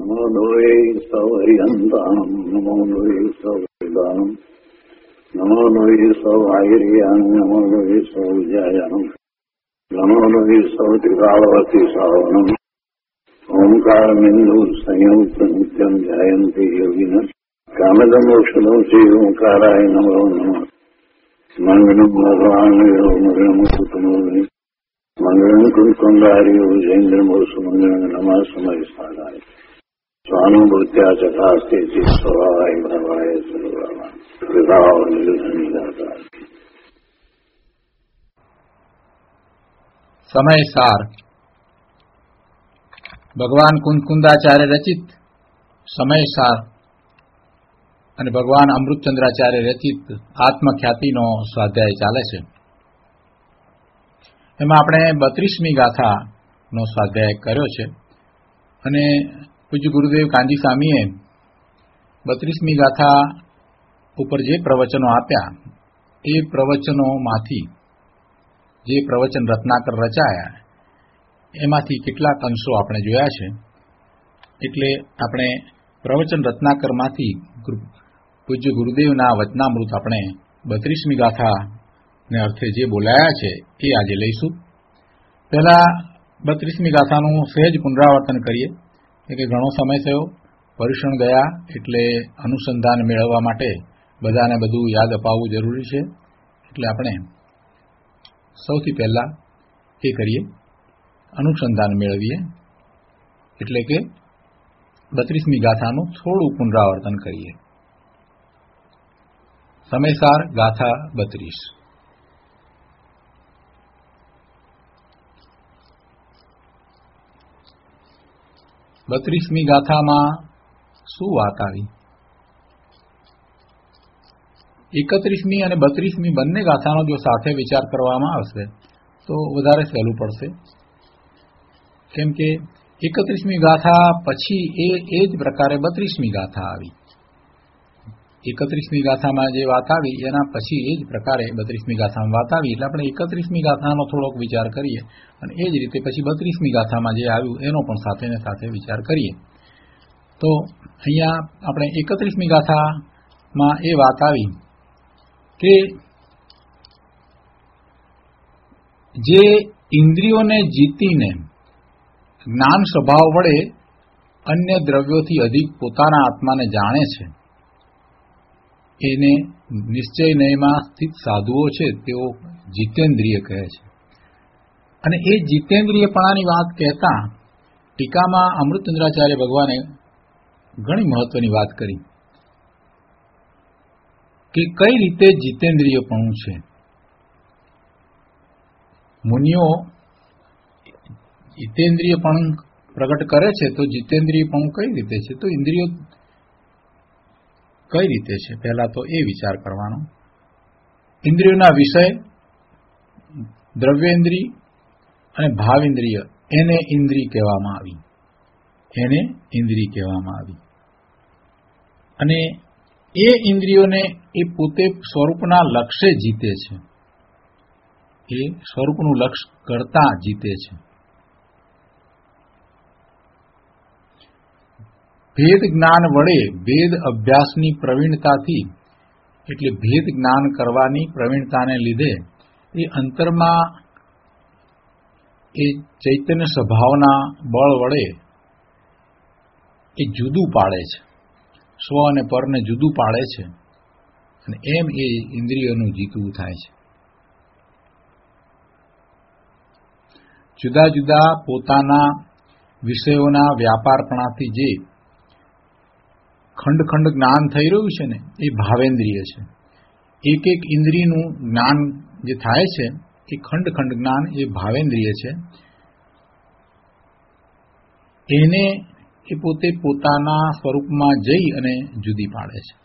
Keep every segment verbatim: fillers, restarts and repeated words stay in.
નમો લોહે સૌહરિહંતાણમ નમો લોહે સૌહરિદાનમ નમો લોહે સૌહાયરિયાન નમો લોહે સૌજાયાનમ નમો લોહે સૌત્રિકાળવતી સાવનમ ઓમકારમિંદુ સંયુક્ત નિત્યમ જયંતિ યોગિન કામદમોક્ષદમ શ્રી ઓંકારાય નમો નમઃ મંગલમ ભગવાન મંગલમ કુટુંબી મંગલમ કુંકુંડાર્યો જૈન્દ્રમોષ મંગલમ નમઃ સમય સાધાય સ્વાનુભૂત્યા ચકાસ્તે સ્વભાવાય ભાવાય સર્વભાવા વિભાવ નિર્ધનિદાતા. સમય સાર ભગવાન કુંદકુંદાચાર્ય રચિત સમય સાર અને ભગવાન અમૃતચંદ્રાચાર્ય રચિત આત્મખ્યાતિનો સ્વાધ્યાય ચાલે છે. એમાં આપણે બત્રીસમી ગાથાનો સ્વાધ્યાય કર્યો છે અને પૂજ્ય ગુરુદેવ કાંજી સ્વામીએ બત્રીસમી ગાથા ઉપર જે પ્રવચનો આપ્યા એ પ્રવચનોમાંથી જે પ્રવચન રત્નાકર રચાયા એમાંથી કેટલાક અંશો આપણે જોયા છે. એટલે આપણે પ્રવચન રત્નાકરમાંથી પૂજ્ય ગુરુદેવના વચનામૃત આપણે બત્રીસમી ગાથાને અર્થે જે બોલાયા છે એ આજે લઈશું. પહેલા બત્રીસમી ગાથાનું સહેજ પુનરાવર્તન કરીએ કે ઘણો સમય થયો, પર્યુષણ ગયા, એટલે અનુસંધાન મેળવવા માટે બધાને બધું યાદ અપાવવું જરૂરી છે. એટલે આપણે સૌથી પહેલા એ કરીએ, અનુસંધાન મેળવીએ, એટલે કે બત્રીસમી ગાથાનું થોડું પુનરાવર્તન કરીએ. સમયસાર ગાથા બત્રીસ. બત્રીસમી ગાથામાં શું વાત આવી? એકત્રીસમી અને બત્રીસમી બંને ગાથાનો જો સાથે વિચાર કરવામાં આવશે તો વધારે સહેલું પડશે. કેમ કે એકત્રીસમી ગાથા પછી એ એ જ પ્રકારે બત્રીસમી ગાથા આવી. એકત્રીસમી ગાથામાં જે વાત આવી એના પછી એ જ પ્રકારે બત્રીસમી ગાથામાં વાત આવી. એટલે આપણે એકત્રીસમી ગાથાનો થોડોક વિચાર કરીએ અને એ જ રીતે પછી બત્રીસમી ગાથામાં જે આવ્યું એનો પણ સાથે ને સાથે વિચાર કરીએ. તો અહીંયા આપણે એકત્રીસમી ગાથામાં એ વાત આવી કે જે ઇન્દ્રિયોને જીતીને જ્ઞાન સ્વભાવ વડે અન્ય દ્રવ્યોથી અધિક પોતાના આત્માને જાણે છે એને નિશ્ચય નયમાં સ્થિત સાધુઓ છે તેઓ જીતેન્દ્રિય કહે છે. અને એ જીતેન્દ્રિયપણાની વાત કહેતા ટીકામાં અમૃતચંદ્રાચાર્ય ભગવાને ઘણી મહત્વની વાત કરી કે કઈ રીતે જીતેન્દ્રિયપણું છે. મુનિઓ જીતેન્દ્રિયપણું પ્રગટ કરે છે તો જીતેન્દ્રિયપણું કઈ રીતે છે? તો ઇન્દ્રિયો કઈ રીતે છે પહેલા તો એ વિચાર કરવાનો. ઇન્દ્રિયોના વિષય દ્રવ્યેન્દ્રિય અને ભાવેન્દ્રિય એને ઇન્દ્રિય કહેવામાં આવી. એને ઇન્દ્રિય કહેવામાં આવી. અને એ ઇન્દ્રિયોને એ પોતે સ્વરૂપના લક્ષ્ય જીતે છે. એ સ્વરૂપનું લક્ષ્ય કરતા જીતે છે. ભેદ જ્ઞાન વડે ભેદ અભ્યાસની પ્રવીણતાથી એટલે ભેદ જ્ઞાન કરવાની પ્રવીણતાને લીધે એ અંતરમાં એ ચૈતન્ય સ્વભાવના બળ વડે એ જુદું પાડે છે, સ્વ અને પરને જુદું પાડે છે અને એમ એ ઇન્દ્રિયોનું જીતવું થાય છે. જુદા જુદા પોતાના વિષયોના વ્યાપારપણાથી જે ખંડ ખંડ જ્ઞાન થઈ રહ્યું છે ને એ ભાવેન્દ્રિય છે. એક એક ઇન્દ્રિયનું જ્ઞાન જે થાય છે એ ખંડ ખંડ જ્ઞાન એ ભાવેન્દ્રિય છે. એને એ પોતે પોતાના સ્વરૂપમાં જઈ અને જુદી પાડે છે.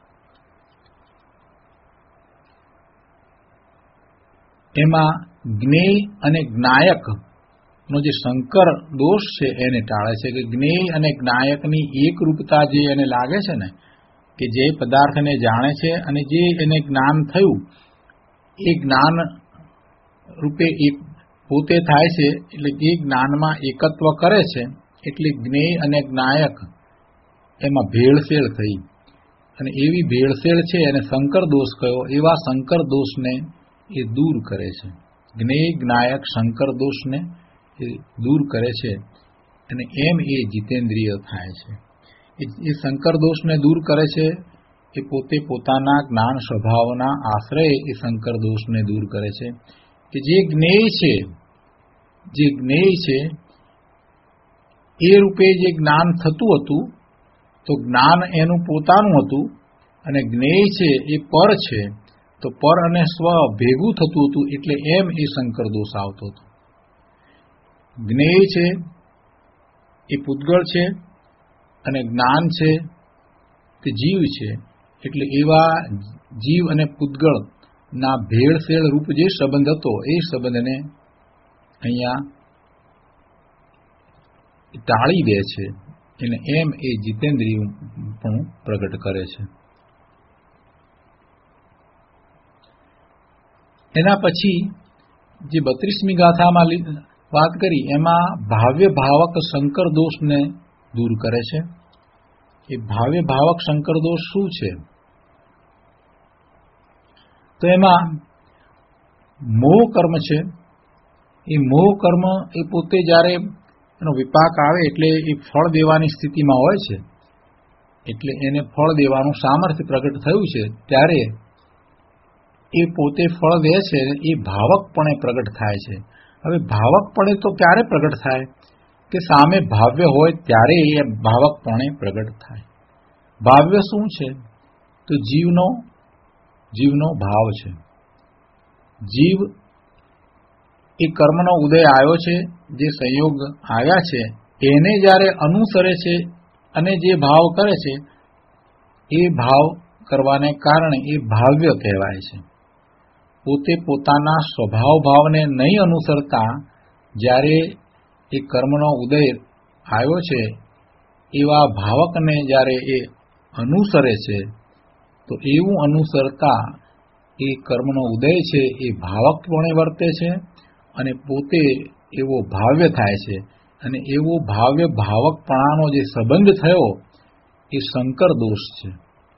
એમાં જ્ઞેય અને જ્ઞાયક નો જે શંકર દોષ છે એને ટાળે છે કે જ્ઞેય અને જ્ઞાયકની એક રૂપતા જે એને લાગે છે ને કે જે પદાર્થને જાણે છે અને જે એને જ્ઞાન થયું એ જ્ઞાન રૂપે એક પોતે થાય છે. એટલે એ જ્ઞાનમાં એકત્વ કરે છે. એટલે જ્ઞેય અને જ્ઞાયક એમાં ભેળસેળ થઈ અને એવી ભેળસેળ છે એને સંકર દોષ કયો. એવા સંકર દોષને એ દૂર કરે છે. જ્ઞેય જ્ઞાયક સંકર દોષને એ દૂર કરે છે અને એમ એ જીતેન્દ્રિય થાય છે. એ સંકર દોષને દૂર કરે છે એ પોતે પોતાના જ્ઞાન સ્વભાવના આશ્રય એ સંકર દોષને દૂર કરે છે કે જે જ્ઞેય છે જે જ્ઞેય છે એ રૂપે જે જ્ઞાન થતું હતું તો જ્ઞાન એનું પોતાનું હતું અને જ્ઞેય છે એ પર છે તો પર અને સ્વ ભેગું થતું હતું એટલે એમ એ સંકર દોષ આવતો હતો. જ્ઞેય છે એ પૂતગળ છે અને જ્ઞાન છે તે જીવ છે એટલે એવા જીવ અને પૂતગળ ના ભેળસેળ રૂપ જે સંબંધ હતો એ સંબંધને અહીંયા ટાળી દે છે અને એમ એ જીતેન્દ્રિય પણ પ્રગટ કરે છે. એના પછી જે બત્રીસમી ગાથામાં વાત કરી એમાં ભાવ્ય ભાવક સંકર દોષને દૂર કરે છે. એ ભાવ્ય ભાવક સંકર દોષ શું છે? તો એમાં મોહ કર્મ છે. એ મોહ કર્મ એ પોતે જ્યારે એનો વિપાક આવે એટલે એ ફળ દેવાની સ્થિતિમાં હોય છે એટલે એને ફળ દેવાનું સામર્થ્ય પ્રગટ થયું છે ત્યારે એ પોતે ફળ દે છે એ ભાવકપણે પ્રગટ થાય છે. હવે ભાવકપણે તો ક્યારે પ્રગટ થાય કે સામે ભાવ્ય હોય ત્યારે એ ભાવકપણે પ્રગટ થાય. ભાવ્ય શું છે? તો જીવનો જીવનો ભાવ છે. જીવ એ કર્મનો ઉદય આવ્યો છે, જે સંયોગ આવ્યા છે એને જ્યારે અનુસરે છે અને જે ભાવ કરે છે એ ભાવ કરવાને કારણે એ ભાવ્ય કહેવાય છે. પોતે પોતાના સ્વભાવ ભાવને નહીં અનુસરતા જ્યારે એ કર્મનો ઉદય આવ્યો છે એવા ભાવકને જ્યારે એ અનુસરે છે તો એવું અનુસરતા એ કર્મનો ઉદય છે એ ભાવકપણે વર્તે છે અને પોતે એવો ભાવ્ય થાય છે અને એવો ભાવ્ય ભાવકપણાનો જે સંબંધ થયો એ સંકર દોષ છે.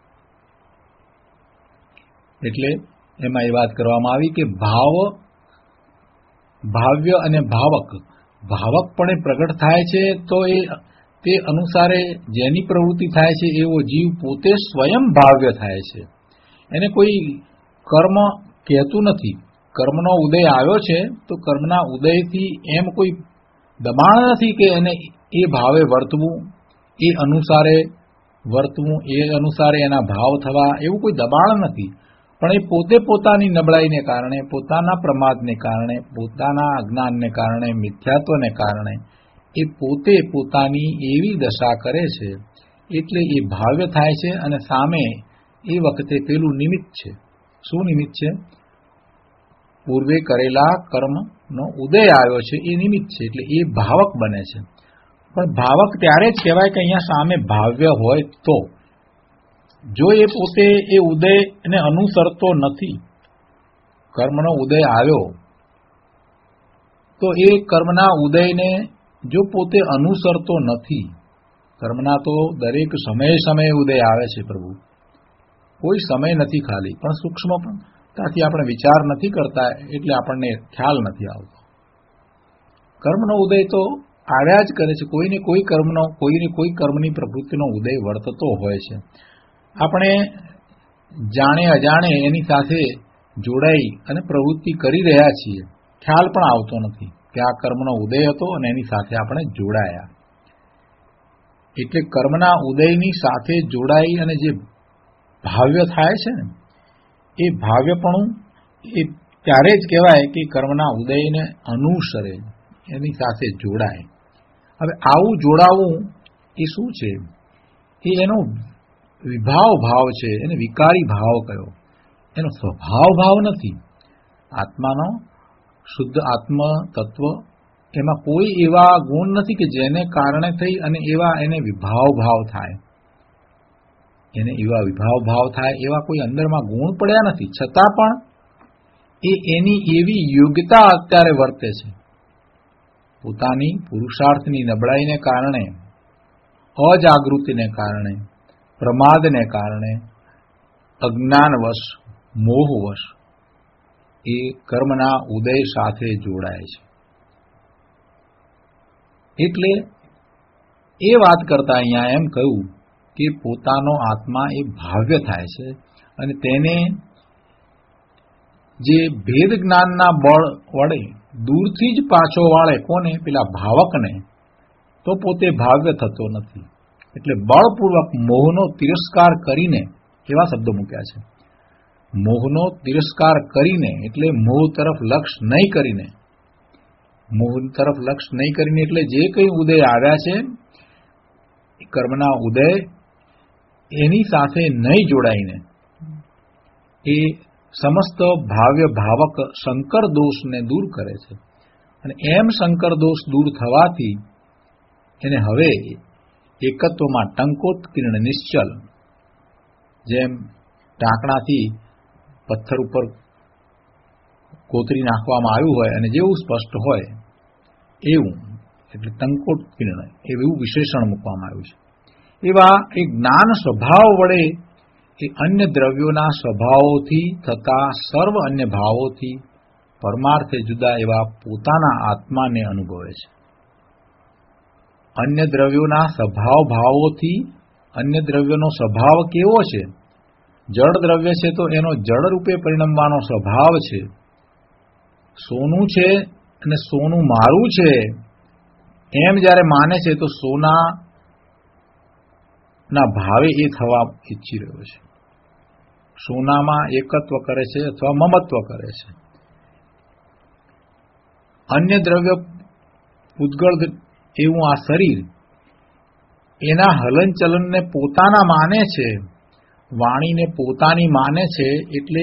એટલે એમાં એ વાત કરવામાં આવી કે ભાવ ભાવ્ય અને ભાવક ભાવકપણે પ્રગટ થાય છે તો એ તે અનુસારે જેની પ્રવૃત્તિ થાય છે એવો જીવ પોતે સ્વયં ભાવ્ય થાય છે. એને કોઈ કર્મ કહેતું નથી. કર્મનો ઉદય આવ્યો છે તો કર્મના ઉદયથી એમ કોઈ દબાણ નથી કે એને એ ભાવે વર્તવું, એ અનુસારે વર્તવું, એ અનુસારે એના ભાવ થવા, એવું કોઈ દબાણ નથી. પણ એ પોતે પોતાની નબળાઈને કારણે, પોતાના પ્રમાદને કારણે, પોતાના અજ્ઞાનને કારણે, મિથ્યાત્વને કારણે એ પોતે પોતાની એવી દશા કરે છે એટલે એ ભાવ્ય થાય છે અને સામે એ વખતે પેલું નિમિત્ત છે. શું નિમિત્ત છે? પૂર્વે કરેલા કર્મનો ઉદય આવ્યો છે એ નિમિત્ત છે એટલે એ ભાવક બને છે. પણ ભાવક ત્યારે જ કહેવાય કે અહીંયા સામે ભાવ્ય હોય તો. જો એ પોતે એ ઉદયને અનુસરતો નથી, કર્મનો ઉદય આવ્યો તો એ કર્મના ઉદયને જો પોતે અનુસરતો નથી, કર્મના તો દરેક સમયે સમયે ઉદય આવે છે પ્રભુ, કોઈ સમય નથી ખાલી, પણ સૂક્ષ્મતાથી આપણે વિચાર નથી કરતા એટલે આપણને ખ્યાલ નથી આવતો. કર્મનો ઉદય તો આવ્યા જ કરે છે. કોઈને કોઈ કર્મનો કોઈને કોઈ કર્મની પ્રવૃત્તિનો ઉદય વર્તતો હોય છે. આપણે જાણે અજાણે એની સાથે જોડાઈ અને પ્રવૃત્તિ કરી રહ્યા છીએ, ખ્યાલ પણ આવતો નથી કે આ કર્મનો ઉદય હતો અને એની સાથે આપણે જોડાયા. એટલે કર્મના ઉદયની સાથે જોડાઈ અને જે ભાવ્ય થાય છે ને એ ભાવ્યપણું એ ત્યારે જ કહેવાય કે કર્મના ઉદયને અનુસરે, એની સાથે જોડાય. હવે આવું જોડાવું એ શું છે? એ એનો વિભાવ ભાવ છે, એને વિકારી ભાવ કયો. એનો સ્વભાવ ભાવ નથી. આત્માનો શુદ્ધ આત્મ તત્વ એમાં કોઈ એવા ગુણ નથી કે જેને કારણે થઈ અને એવા એને વિભાવ ભાવ થાય. એને એવા વિભાવ ભાવ થાય એવા કોઈ અંદરમાં ગુણ પડ્યા નથી, છતાં પણ એ એની એવી યોગ્યતા અત્યારે વર્તે છે. પોતાની પુરુષાર્થની નબળાઈને કારણે અજાગૃતિને કારણે, પ્રમાદને કારણે, અજ્ઞાનવશ, મોહવશ એ કર્મના ઉદય સાથે જોડાય છે. એટલે એ વાત કરતા અહીંયા એમ કહ્યું કે પોતાનો આત્મા એ ભાવ્ય થાય છે અને તેને જે ભેદ જ્ઞાનના બળ વડે દૂરથી જ પાછો વાળે કોને? પેલા ભાવકને, તો પોતે ભાવ્ય થતો નથી. એટલે બળપૂર્વક મોહનો તિરસ્કાર કરીને, એવા શબ્દો મૂક્યા છે, મોહનો તિરસ્કાર કરીને, એટલે મોહ તરફ લક્ષ નહીં કરીને, મોહ તરફ લક્ષ નહીં કરીને એટલે જે કંઈ ઉદય આવ્યા છે કર્મના ઉદય, એની સાથે નહીં જોડાઈને એ સમસ્ત ભાવ્ય ભાવક શંકર દોષને દૂર કરે છે. અને એમ શંકર દોષ દૂર થવાથી એને હવે એકત્વમાં ટંકોત્કીર્ણ નિશ્ચલ, જેમ ઢાંકણાથી પથ્થર ઉપર કોતરી નાખવામાં આવ્યું હોય અને જેવું સ્પષ્ટ હોય એવું, એટલે ટંકોત્કીર્ણ એવું વિશેષણ મૂકવામાં આવ્યું છે. એવા એ જ્ઞાન સ્વભાવ વડે એ અન્ય દ્રવ્યોના સ્વભાવોથી થતા સર્વ અન્ય ભાવોથી પરમાર્થે જુદા એવા પોતાના આત્માને અનુભવે છે. અન્ય દ્રવ્યોના સ્વભાવ ભાવોથી, અન્ય દ્રવ્યોનો સ્વભાવ કેવો છે? જળ દ્રવ્ય છે તો એનો જળ રૂપે પરિણમવાનો સ્વભાવ છે. સોનું છે અને સોનું મારું છે એમ જ્યારે માને છે તો સોના ના ભાવે એ થવા ઈચ્છી રહ્યો છે. સોનામાં એકત્વ કરે છે અથવા મમત્વ કરે છે. અન્ય દ્રવ્ય ઉદ્ગળ એવું આ શરીર એના હલનચલનને પોતાના માને છે, વાણીને પોતાની માને છે. એટલે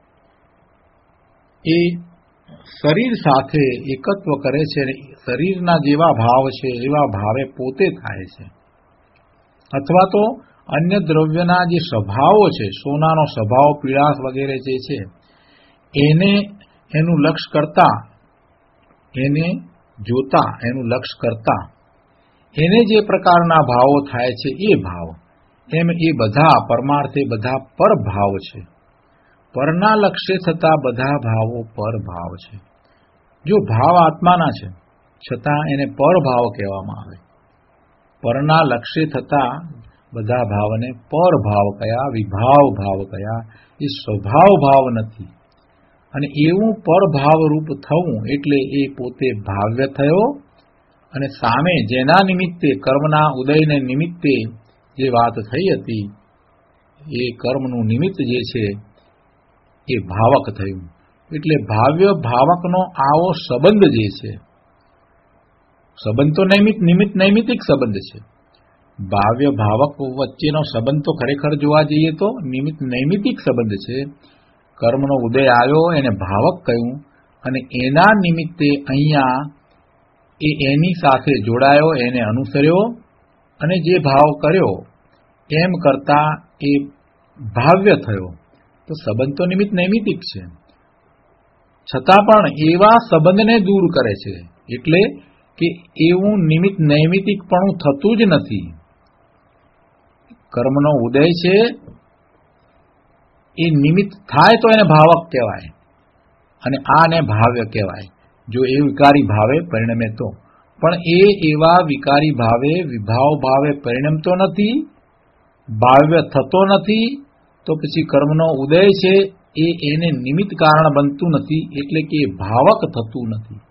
એ શરીર સાથે એકત્વ કરે છે. શરીરના જેવા ભાવ છે એવા ભાવે પોતે થાય છે. અથવા તો અન્ય દ્રવ્યના જે સ્વભાવો છે, સોનાનો સ્વભાવ, પીળાશ વગેરે જે છે, એને એનું લક્ષ કરતા, એને જોતા, એનું લક્ષ કરતા એને જે પ્રકારના ભાવો થાય છે એ ભાવ, એમ એ બધા પરમાર્થે બધા પરભાવ છે. પરના લક્ષ્ય થતા બધા ભાવો પરભાવ છે. જો ભાવ આત્માના છે છતાં એને પરભાવ કહેવામાં આવે. પરના લક્ષ્ય થતા બધા ભાવને પરભાવ કયા, વિભાવ ભાવ કયા. એ સ્વભાવ ભાવ નથી. અને એવું પરભાવ રૂપ થવું એટલે એ પોતે ભાવ્ય થયો. અને સામે જેના નિમિત્તે, કર્મના ઉદયને નિમિત્તે જે વાત થઈ હતી, એ કર્મનું નિમિત્ત જે છે એ ભાવક થયું. એટલે ભાવ્ય ભાવકનો આવો સંબંધ જે છે, સંબંધ તો નૈમિત નિમિત્ત નૈમિતિક સંબંધ છે. ભાવ્ય ભાવક વચ્ચેનો સંબંધ તો ખરેખર જોવા જઈએ તો નિમિત્ત નૈમિતિક સંબંધ છે. કર્મનો ઉદય આવ્યો એને ભાવક કહ્યું અને એના નિમિત્તે અહીંયા એ એની સાથે જોડાયો, એને અનુસર્યો અને જે ભાવ કર્યો એમ કરતા એ ભાવ્ય થયો. તો સંબંધ તો નિમિત્ત નૈમિતિક છે, છતાં પણ એવા સંબંધને દૂર કરે છે. એટલે કે એવું નિમિત્ત નૈમિતિકપણું થતું જ નથી. કર્મનો ઉદય છે એ નિમિત્ત થાય તો એને ભાવક કહેવાય અને આને ભાવ્ય કહેવાય, જો એ વિકારી ભાવે પરિણમે તો. પણ એ એવા વિકારી ભાવે, વિભાવ ભાવે પરિણમતો નથી, ભાવ્ય થતો નથી. તો પછી કર્મનો ઉદય છે એ એને નિમિત્ત કારણ બનતું નથી, એટલે કે ભાવક થતું નથી.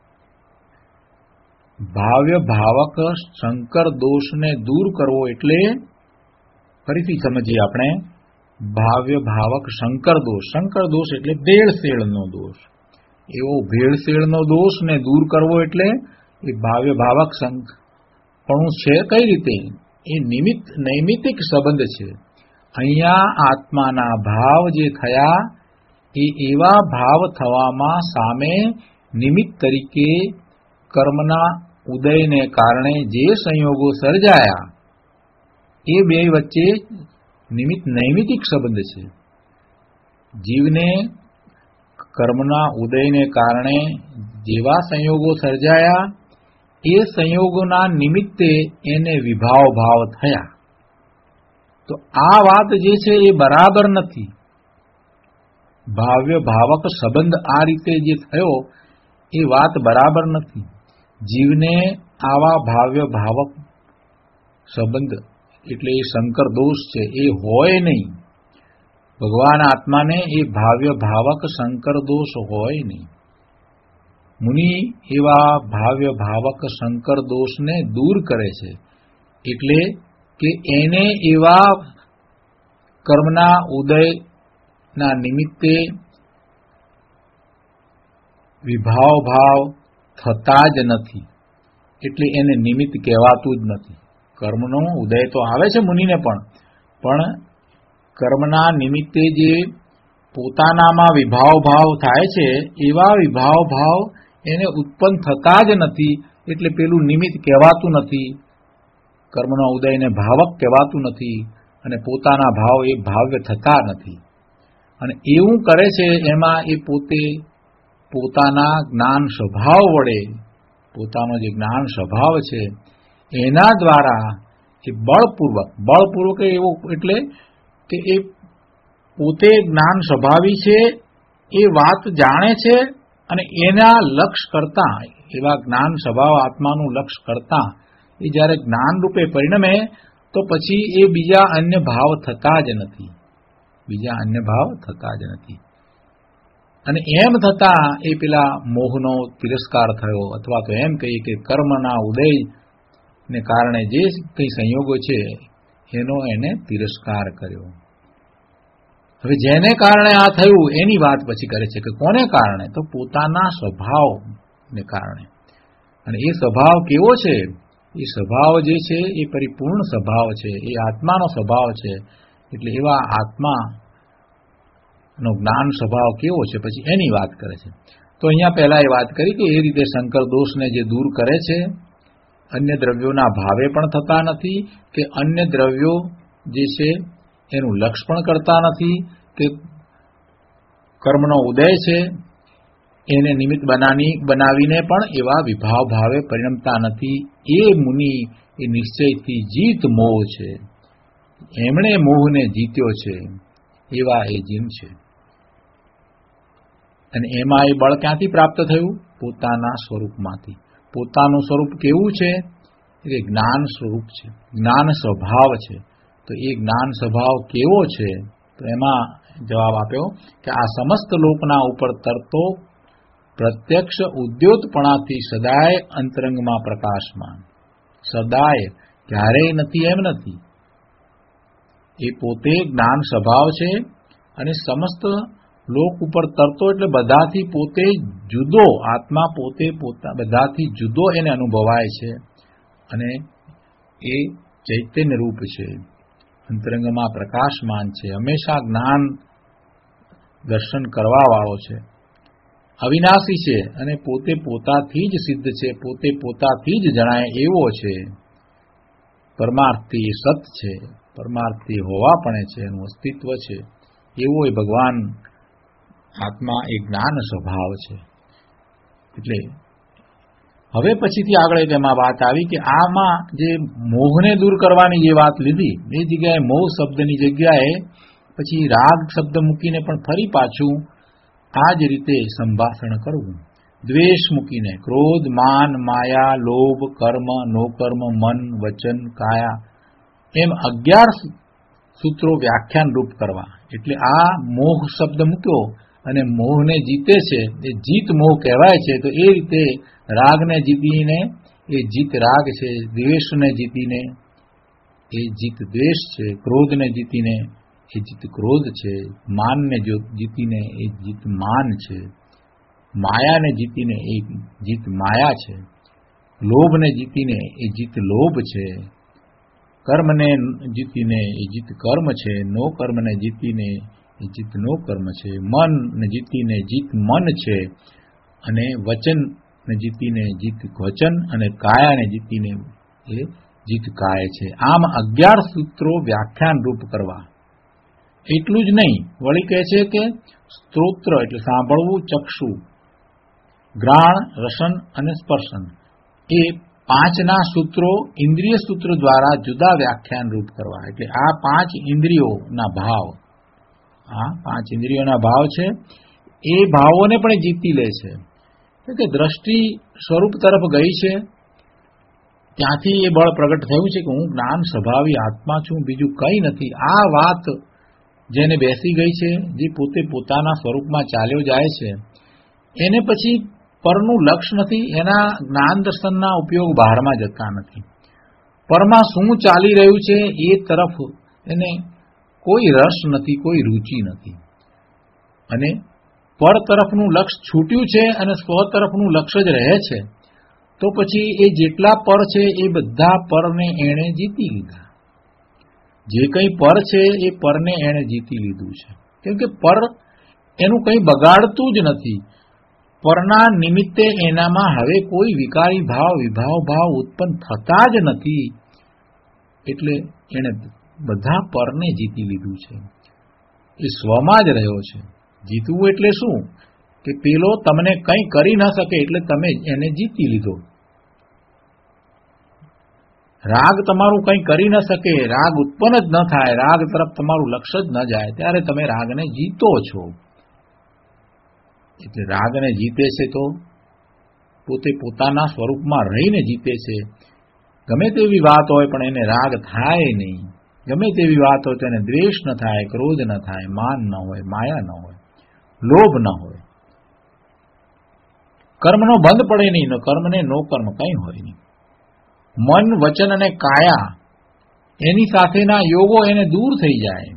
ભાવ્ય ભાવક શંકર દોષને દૂર કરવો એટલે, ફરીથી સમજીએ આપણે, ભાવ્ય ભાવક શંકર દોષ. શંકર દોષ એટલે ભેળસેળનો દોષ. એવો ભેળસેળનો દોષને દૂર કરવો એટલે એ ભાવ્ય ભાવક પણ છે કઈ રીતે? એ નિમિત્ત નૈમિતિક સંબંધ છે. અહીંયા આત્માના ભાવ જે થયા એ એવા ભાવ થવામાં સામે નિમિત્ત તરીકે કર્મના ઉદયને કારણે જે સંયોગો સર્જાયા એ બે વચ્ચે નિમિત્ત નૈમિતિક સંબંધ છે. જીવને કર્મના ઉદયને કારણે જેવા સંયોગો સર્જાયા એ સંયોગોના નિમિત્તે એને વિભાવ ભાવ થયા. તો આ વાત જે છે એ બરાબર નથી. ભાવ્ય ભાવક સંબંધ આ રીતે જે થયો એ વાત બરાબર નથી. જીવને આવા ભાવ્ય ભાવક સંબંધ એટલે એ શંકર દોષ છે એ હોય નહીં. ભગવાન આત્માને એ ભાવ્ય ભાવક શંકર દોષ હોય નહીં. મુનિ એવા ભાવ્ય ભાવક શંકર દોષને દૂર કરે છે. એટલે કે એને એવા કર્મના ઉદયના નિમિત્તે વિભાવ ભાવ થતા જ નથી. એટલે એને નિમિત્ત કહેવાતું જ નથી. કર્મનો ઉદય તો આવે છે મુનિને પણ પણ કર્મના નિમિત્તે જે પોતાનામાં વિભાવ ભાવ થાય છે એવા વિભાવ ભાવ એને ઉત્પન્ન થતા જ નથી. એટલે પેલું નિમિત્ત કહેવાતું નથી. કર્મનો ઉદયને ભાવક કહેવાતું નથી અને પોતાના ભાવ એ ભાવ્ય થતા નથી. અને એવું કરે છે એમાં એ પોતે પોતાના જ્ઞાન સ્વભાવ વડે પોતાનો જે જ્ઞાન સ્વભાવ છે એના દ્વારા એ બળપૂર્વક બળપૂર્વક એવો એટલે કે એ પોતે જ્ઞાન સ્વભાવી છે એ વાત જાણે છે અને એના લક્ષ કરતા એવા જ્ઞાન સ્વભાવ આત્માનું લક્ષ કરતા એ જ્યારે જ્ઞાન રૂપે પરિણમે તો પછી એ બીજા અન્ય ભાવ થતા જ નથી. બીજા અન્ય ભાવ થતા જ નથી. અને એમ થતા એ પેલા મોહનો તિરસ્કાર થયો અથવા તો એમ કહીએ કે કર્મના ઉદયને કારણે જે કંઈ સંયોગો છે એનો એને તિરસ્કાર કર્યો. હવે જેને કારણે આ થયું એની વાત પછી કરે છે કે કોને કારણે? તો પોતાના સ્વભાવને કારણે. અને એ સ્વભાવ કેવો છે? એ સ્વભાવ જે છે એ પરિપૂર્ણ સ્વભાવ છે. એ આત્માનો સ્વભાવ છે. એટલે એવા આત્માનો જ્ઞાન સ્વભાવ કેવો છે પછી એની વાત કરે છે. તો અહીંયા પહેલા એ વાત કરી કે એ રીતે શંકર દોષને જે દૂર કરે છે અન્ય દ્રવ્યોના ભાવે પણ થતા નથી કે અન્ય દ્રવ્યો જે છે એનું લક્ષ પણ કરતા નથી કે કર્મનો ઉદય છે એને નિમિત્ત બનાવી બનાવીને પણ એવા વિભાવ ભાવે પરિણમતા નથી. એ મુનિ એ નિશ્ચયથી જીત મોહ છે. એમણે મોહને જીત્યો છે એવા એ જીવ છે. અને એમાં એ બળ ક્યાંથી પ્રાપ્ત થયું? પોતાના સ્વરૂપમાંથી. પોતાનું સ્વરૂપ કેવું છે? એ જ્ઞાન સ્વરૂપ છે, જ્ઞાન સ્વભાવ છે. તો એ જ્ઞાન સ્વભાવ કેવો છે? તો એમાં જવાબ આપ્યો કે આ સમસ્ત લોકના ઉપર તરતો પ્રત્યક્ષ ઉદ્યોતપણાથી સદાય અંતરંગમાં પ્રકાશમાન. સદાય ક્યારેય નથી એમ નથી. એ પોતે જ્ઞાન સ્વભાવ છે અને સમસ્ત લોક ઉપર તરતો એટલે બધાથી પોતે જુદો. આત્મા પોતે પોતા બધાથી જુદો એને અનુભવાય છે અને એ ચૈતન્ય રૂપ છે, અંતરંગમાં પ્રકાશમાન છે, હંમેશા જ્ઞાન દર્શન કરવા વાળો છે, અવિનાશી છે અને પોતે પોતાથી જ સિદ્ધ છે, પોતે પોતાથી જ જણાય એવો છે. પરમાર્થી સત છે, પરમાર્થી હોવાપણે છે, એનું અસ્તિત્વ છે એવો એ ભગવાન આત્મા એ જ્ઞાન સ્વભાવ છે. એટલે હવે પછીથી આગળ તેમાં વાત આવી કે આમાં જે મોહને દૂર કરવાની જે વાત લીધી એ જગ્યાએ મોહ શબ્દની જગ્યાએ પછી રાગ શબ્દ મૂકીને પણ ફરી પાછું આ જ રીતે સંભાષણ કરવું. દ્વેષ મૂકીને ક્રોધ, માન, માયા, લોભ, કર્મ, નો કર્મ, મન, વચન, કાયા એમ અગિયાર સૂત્રો વ્યાખ્યાન રૂપ કરવા. એટલે આ મોહ શબ્દ મૂક્યો અને મોહને જીતે છે એ જીત મોહ કહેવાય છે. તો એ રીતે રાગને જીતીને એ જીત રાગ છે, દ્વેષને જીતીને એ જીત દ્વેષ છે, ક્રોધને જીતીને એ જીત ક્રોધ છે, માનને જીતીને એ જીત માન છે, માયાને જીતીને એ જીત માયા છે, લોભને જીતીને એ જીત લોભ છે, કર્મને જીતીને એ જીત કર્મ છે, નો કર્મને જીતીને એ જીત નો કર્મ છે, મનને જીતીને જીત મન છે અને વચનને જીતીને જીત વચન અને કાયાને જીતીને એ જીત કાય છે. આમ અગિયાર સૂત્રો વ્યાખ્યાન રૂપ કરવા. એટલું જ નહીં, વળી કહે છે કે સ્ત્રોત્ર એટલે સાંભળવું, ચક્ષુ, ઘ્રાણ, રસન અને સ્પર્શન એ પાંચના સૂત્રો ઇન્દ્રિય સૂત્ર દ્વારા જુદા વ્યાખ્યાન રૂપ કરવા. એટલે આ પાંચ ઇન્દ્રિયોના ભાવ, આ પાંચ ઇન્દ્રિયોના ભાવ છે, એ ભાવોને પણ જીતી લે છે. કે દ્રષ્ટિ સ્વરૂપ તરફ ગઈ છે, ત્યાંથી એ બળ પ્રગટ થયું છે કે હું જ્ઞાન સ્વભાવી આત્મા છું, બીજું કંઈ નથી. આ વાત જેને બેસી ગઈ છે, જે પોતે પોતાના સ્વરૂપમાં ચાલ્યો જાય છે, એને પછી પરનું લક્ષ્ય નથી, એના જ્ઞાન દર્શનના ઉપયોગ બહારમાં જતા નથી. પરમાં શું ચાલી રહ્યું છે એ તરફ એને કોઈ રસ નથી, કોઈ રુચિ નથી. અને પર તરફનું લક્ષ્ય છૂટ્યું છે અને સ્વ તરફનું લક્ષ્ય જ રહે છે, તો પછી એ જેટલા પર છે એ બધા પરને એણે જીતી લીધા. જે કંઈ પર છે એ પરને એણે જીતી લીધું છે. કેમ કે પર એનું કંઈ બગાડતું જ નથી. પરના નિમિત્તે એનામાં હવે કોઈ વિકારી ભાવ, વિભાવ ભાવ ઉત્પન્ન થતા જ નથી. એટલે એણે બધા પરને જીતી લીધું છે. એ સ્વમાં જ રહ્યો છે. જીતવું એટલે શું? કે પેલો તમને કંઈ કરી ન શકે એટલે તમે એને જીતી લીધો. રાગ તમારું કંઈ કરી ન શકે, રાગ ઉત્પન્ન જ ન થાય, રાગ તરફ તમારું લક્ષ્ય જ ન જાય, ત્યારે તમે રાગને જીતો છો. એટલે રાગને જીતે છે તો પોતે પોતાના સ્વરૂપમાં રહીને જીતે છે. ગમે તેવી વાત હોય પણ એને રાગ થાય નહીં. ગમે તેવી વાત હોય તો એને દ્વેષ ન થાય, ક્રોધ ન થાય, માન ન હોય, માયા ન હોય, લોભ ન હોય. કર્મનો બંધ પડે નહીં, કર્મને નો કર્મ કંઈ હોય નહીં. મન, વચન અને કાયા એની સાથેના યોગો એને દૂર થઈ જાય.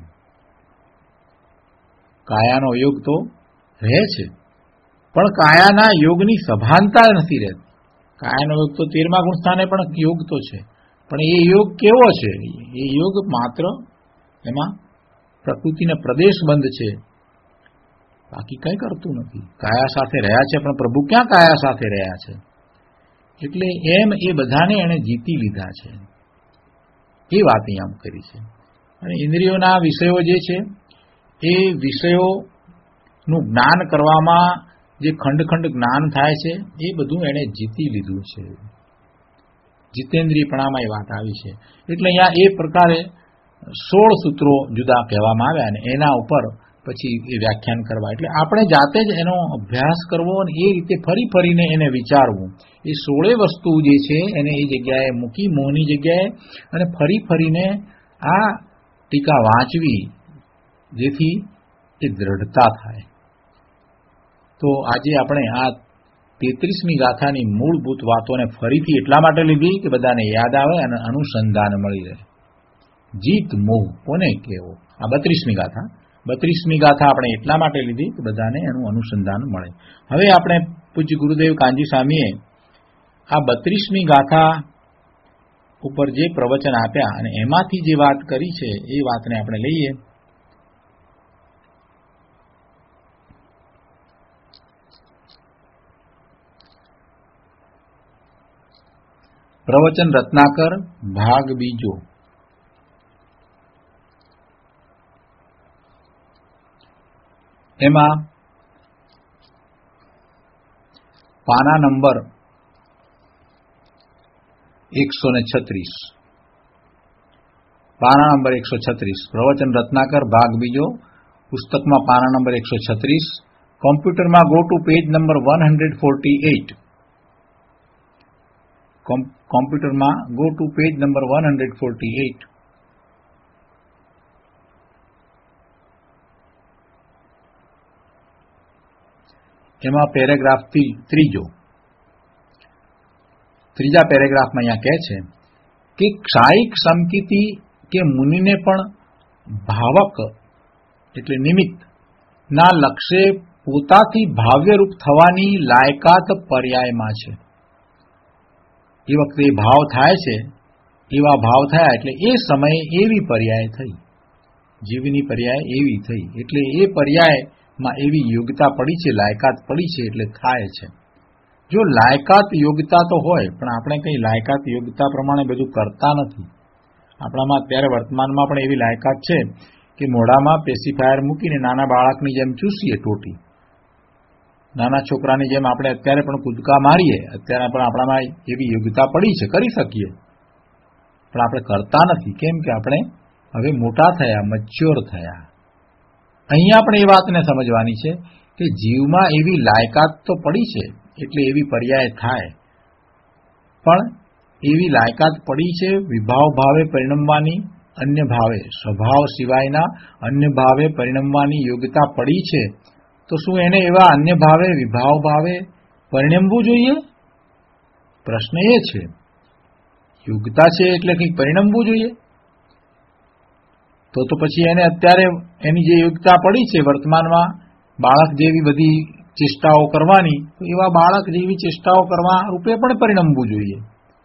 કાયાનો યોગ તો રહે છે, પણ કાયાના યોગની સભાનતા નથી રહેતી. કાયાનો યોગ તો તેરમા ગુણ સ્થાને પણ યોગ તો છે, પણ એ યોગ કેવો છે? એ યોગ માત્ર એમાં પ્રકૃતિને પ્રદેશ બંધ છે, બાકી કંઈ કરતું નથી. કાયા સાથે રહ્યા છે, પણ પ્રભુ ક્યાં કાયા સાથે રહ્યા છે? એટલે એમ એ બધાને એણે જીતી લીધા છે, એ વાત અહીંયા કરી છે. અને ઇન્દ્રિયોના વિષયો જે છે એ વિષયોનું જ્ઞાન કરવામાં જે ખંડ ખંડ જ્ઞાન થાય છે એ બધું એણે જીતી લીધું છે. જીતેન્દ્રિયપણામાં એ વાત આવી છે. એટલે અહીંયા એ પ્રકારે સોળ સૂત્રો જુદા કહેવામાં આવ્યા અને એના ઉપર પછી એ વ્યાખ્યાન કરવા. એટલે આપણે જાતે જ એનો અભ્યાસ કરવો અને એ રીતે ફરી ફરીને એને વિચારવું. એ સોળે વસ્તુ જે છે એને એ જગ્યાએ મૂકી, મોહની જગ્યાએ, અને ફરી ફરીને આ ટીકા વાંચવી, જેથી એ દ્રઢતા થાય. તો આજે આપણે આ તેત્રીસમી ગાથાની મૂળભૂત વાતોને ફરીથી એટલા માટે લીધી કે બધાને યાદ આવે અને અનુસંધાન મળી રહે. જીત મોહ કોને કહેવો? આ બત્રીસમી ગાથા બત્રીસમી ગાથા આપણે એટલા માટે લીધી કે બધાને એનું અનુસંધાન મળે. હવે આપણે પૂજ્ય ગુરુદેવ કાનજી સ્વામીએ આ બત્રીસમી ગાથા ઉપર જે પ્રવચન આપ્યા અને એમાંથી જે વાત કરી છે એ વાતને આપણે લઈએ. પ્રવચન રત્નાકર ભાગ બીજો. એમાં પાના નંબર એકસો ને છત્રીસ પાના નંબર એકસો છત્રીસ પ્રવચન રત્નાકર ભાગ બીજો, પુસ્તકમાં પાના નંબર એકસો છત્રીસ, કોમ્પ્યુટરમાં go to page number one hundred forty eight. કોમ્પ્યુટરમાં go to page number one hundred forty eight. એમાં પેરેગ્રાફ ત્રીજો ત્રીજા પેરેગ્રાફમાં અહીંયા કહે છે કે ક્ષાયિક સમકિતિ કે મુનિને પણ ભાવક એટલે નિમિત્ત ના લક્ષ્ય પોતાથી ભાવ્યરૂપ થવાની લાયકાત પર્યાયમાં છે. એ વખતે ભાવ થાય છે, એવા ભાવ થયા એટલે એ સમયે એવી પર્યાય થઈ, જીવની પર્યાય એવી થઈ, એટલે એ પર્યાયમાં એવી યોગ્યતા પડી છે, લાયકાત પડી છે, એટલે થાય છે. જો લાયકાત યોગ્યતા તો હોય, પણ આપણે કંઈ લાયકાત યોગ્યતા પ્રમાણે બધું કરતા નથી. આપણામાં અત્યારે વર્તમાનમાં પણ એવી લાયકાત છે કે મોઢામાં પેસિફાયર મૂકીને નાના બાળકની જેમ ચૂસીએ ટોટી, નાના છોકરાની જેમ આપણે અત્યારે પણ કૂદકા મારીએ, અત્યારે પણ આપણામાં એવી યોગ્યતા પડી છે, કરી શકીએ, પણ આપણે કરતા નથી. કેમ કે આપણે હવે મોટા થયા, મેચ્યોર થયા. અહીંયા પણ એ વાતને સમજવાની છે કે જીવમાં એવી લાયકાત તો પડી છે એટલે એવી પર્યાય થાય, પણ એવી લાયકાત પડી છે વિભાવ ભાવે પરિણમવાની, અન્ય ભાવે સ્વભાવ સિવાયના અન્ય ભાવે પરિણમવાની યોગ્યતા પડી છે. તો શું એને એવા અન્ય ભાવે વિભાવ ભાવે પરિણમવું જોઈએ? પ્રશ્ન એ છે. યોગ્યતા છે એટલે કંઈક પરિણમવું જોઈએ. તો તો પછી એને અત્યારે એની જે યોગ્યતા પડી છે વર્તમાનમાં બાળક જેવી બધી ચેષ્ટાઓ કરવાની, તો એવા બાળક જેવી ચેષ્ટાઓ કરવા રૂપે પણ પરિણમવું જોઈએ.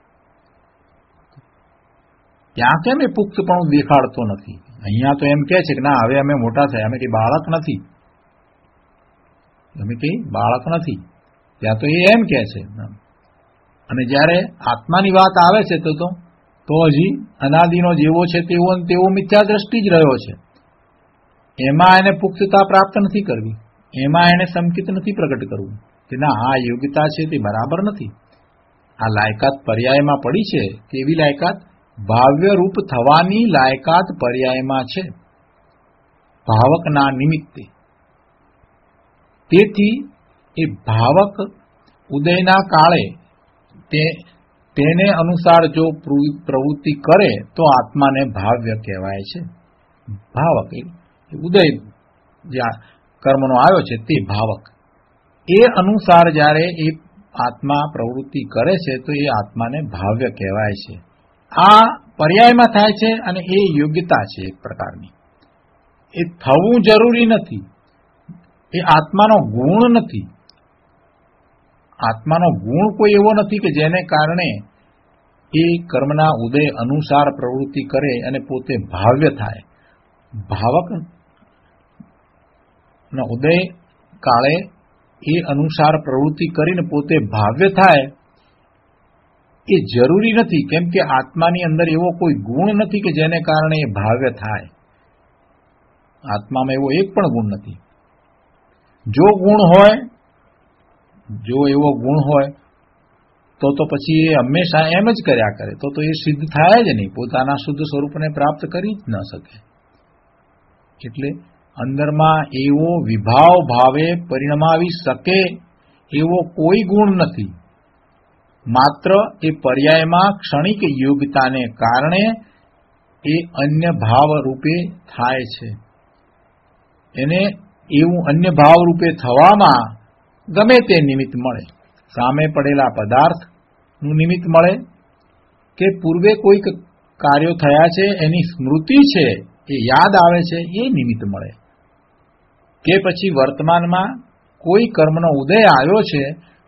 ત્યાં કેમ એ પુખ્તપણું દેખાડતો નથી? અહીંયા તો એમ કહે છે કે ના હવે અમે મોટા થયા, અમે કઈ બાળક નથી, અમે કઈ બાળક નથી. ત્યાં તો એ એમ કહે છે. અને જ્યારે આત્માની વાત આવે છે તો તો હજી અનાદિનો જેવો છે તેવો તેવો મિથ્યા દ્રષ્ટિ જ રહ્યો છે. એમાં એને પુખ્તતા પ્રાપ્ત નથી કરવી, એમાં એને સંકિત નથી પ્રગટ કરવું કે ના આ યોગ્યતા છે તે બરાબર નથી. આ લાયકાત પર્યાયમાં પડી છે, કેવી લાયકાત? ભાવ્ય રૂપ થવાની લાયકાત પર્યાયમાં છે, ભાવકના નિમિત્તે. તેથી એ ભાવક ઉદયના કાળે તે તેને અનુસાર જો પ્રવૃત્તિ કરે તો આત્માને ભાવ્ય કહેવાય છે. ભાવક ઉદય જે કર્મનો આવ્યો છે તે ભાવક. એ અનુસાર જ્યારે એ આત્મા પ્રવૃત્તિ કરે છે તો એ આત્માને ભાવ્ય કહેવાય છે. આ પર્યાયમાં થાય છે અને એ યોગ્યતા છે એક પ્રકારની. એ થવું જરૂરી નથી, એ આત્માનો ગુણ નથી. આત્માનો ગુણ કોઈ એવો નથી કે જેને કારણે એ કર્મના ઉદય અનુસાર પ્રવૃત્તિ કરે અને પોતે ભાવ્ય થાય. ભાવક ના ઉદય કાળે એ અનુસાર પ્રવૃત્તિ કરીને પોતે ભાવ્ય થાય એ જરૂરી નથી. કેમ કે આત્માની અંદર એવો કોઈ ગુણ નથી કે જેને કારણે એ ભાવ્ય થાય. આત્મામાં એવો એક પણ ગુણ નથી. જો ગુણ હોય, જો એવો ગુણ હોય તો તો પછી એ હંમેશા એમ જ કર્યા કરે, તો તો એ સિદ્ધ થાય જ નહીં, પોતાના શુદ્ધ સ્વરૂપને પ્રાપ્ત કરી જ ન શકે. એટલે અંદરમાં એવો વિભાવ ભાવે પરિણમાવી શકે એવો કોઈ ગુણ નથી. માત્ર એ પર્યાયમાં ક્ષણિક યોગ્યતાને કારણે એ અન્ય ભાવ રૂપે થાય છે. એને એવું અન્ય ભાવ રૂપે થવામાં ગમે તે નિમિત્ત મળે, સામે પડેલા પદાર્થનું નિમિત્ત મળે કે પૂર્વે કોઈક કાર્યો થયા છે એની સ્મૃતિ છે એ યાદ આવે છે એ નિમિત્ત મળે, કે પછી વર્તમાનમાં કોઈ કર્મનો ઉદય આવ્યો છે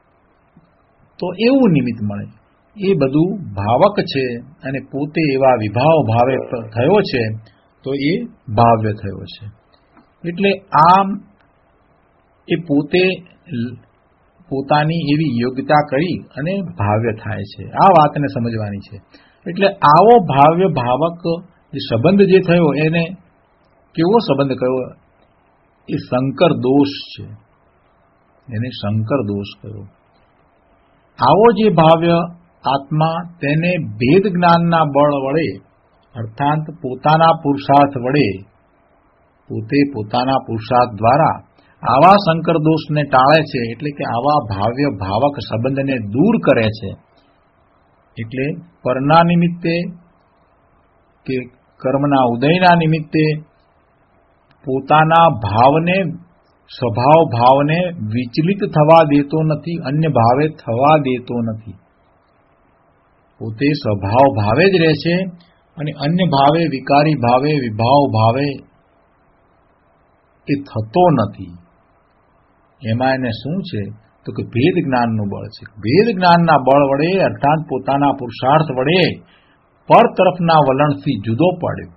તો એવું નિમિત્ત મળે. એ બધું ભાવક છે અને પોતે એવા વિભાવ ભાવે થયો છે તો એ ભાવ્ય થયો છે. એટલે આમ એ પોતે પોતાની એવી યોગ્યતા કરી અને ભાવ્ય થાય છે. આ વાતને સમજવાની છે. એટલે આવો ભાવ્ય ભાવક જે સંબંધ જે થયો એને કેવો સંબંધ કયો? એ શંકર દોષ છે, એને શંકર દોષ કયો. આવો જે ભાવ્ય આત્મા તેને ભેદ જ્ઞાનના બળ વડે અર્થાત પોતાના પુરુષાર્થ વડે, પોતે પોતાના પુરુષાર્થ દ્વારા આવા શંકર દોષને ટાળે છે. એટલે કે આવા ભાવ્ય ભાવક સંબંધને દૂર કરે છે. એટલે પરના નિમિત્તે કે કર્મના ઉદયના નિમિત્તે પોતાના ભાવને, સ્વભાવ ભાવને વિચલિત થવા દેતો નથી, અન્ય ભાવે થવા દેતો નથી. પોતે સ્વભાવ ભાવે જ રહે છે અને અન્ય ભાવે, વિકારી ભાવે, વિભાવ ભાવે એ થતો નથી. એમાં એને શું છે તો કે ભેદ જ્ઞાનનું બળ છે. ભેદ જ્ઞાનના બળ વડે અર્થાત પોતાના પુરુષાર્થ વડે પર તરફના વલણથી જુદો પડ્યો.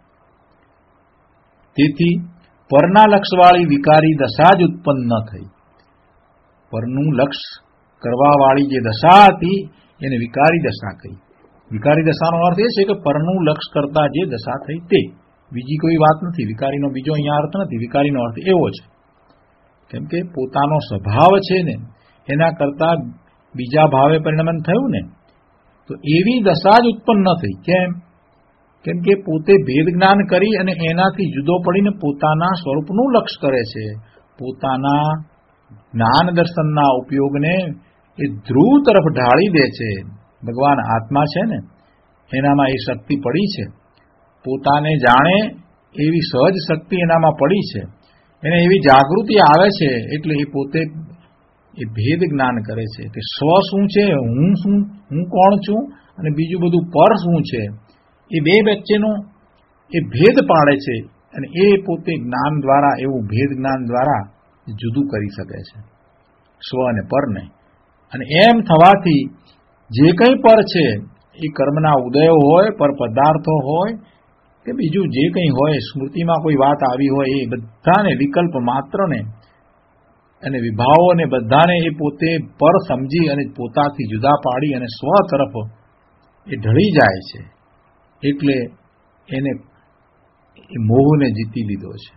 તેથી પરના લક્ષવાળી વિકારી દશા જ ઉત્પન્ન ન થઈ. પરનું લક્ષ કરવાવાળી જે દશા હતી એને વિકારી દશા કહી. વિકારી દશાનો અર્થ એ છે કે પરનું લક્ષ કરતા જે દશા થઈ તે, બીજી કોઈ વાત નથી. વિકારીનો બીજો અહીંયા અર્થ નથી. વિકારીનો અર્થ એવો છે કેમ કે પોતાનો સ્વભાવ છે ને એના કરતા બીજા ભાવે પરિણમન થયું ને, તો એવી દશા જ ઉત્પન્ન ન થઈ. કેમ? કેમ કે પોતે ભેદ જ્ઞાન કરી અને એનાથી જુદો પડીને પોતાના સ્વરૂપનું લક્ષ કરે છે. પોતાના જ્ઞાન દર્શનના ઉપયોગને એ ધ્રુવ તરફ ઢાળી દે છે. ભગવાન આત્મા છે ને એનામાં એ શક્તિ પડી છે, પોતાને જાણે એવી સહજ શક્તિ એનામાં પડી છે, એને એવી જાગૃતિ આવે છે એટલે એ પોતે એ ભેદ જ્ઞાન કરે છે કે સ્વ શું છે, હું શું, હું કોણ છું અને બીજું બધું પર શું છે, એ બે વચ્ચેનો એ ભેદ પાડે છે અને એ પોતે જ્ઞાન દ્વારા, એવું ભેદ જ્ઞાન દ્વારા જુદું કરી શકે છે સ્વ અને પરને. અને એમ થવાથી જે કંઈ પર છે એ કર્મના ઉદયો હોય, પર પદાર્થો હોય કે બીજું જે કંઈ હોય, સ્મૃતિમાં કોઈ વાત આવી હોય, એ બધાને વિકલ્પ માત્રને અને વિભાવોને બધાને એ પોતે પર સમજી અને પોતાથી જુદા પાડી અને સ્વ તરફ એ ઢળી જાય છે. એટલે એને એ મોહને જીતી લીધો છે.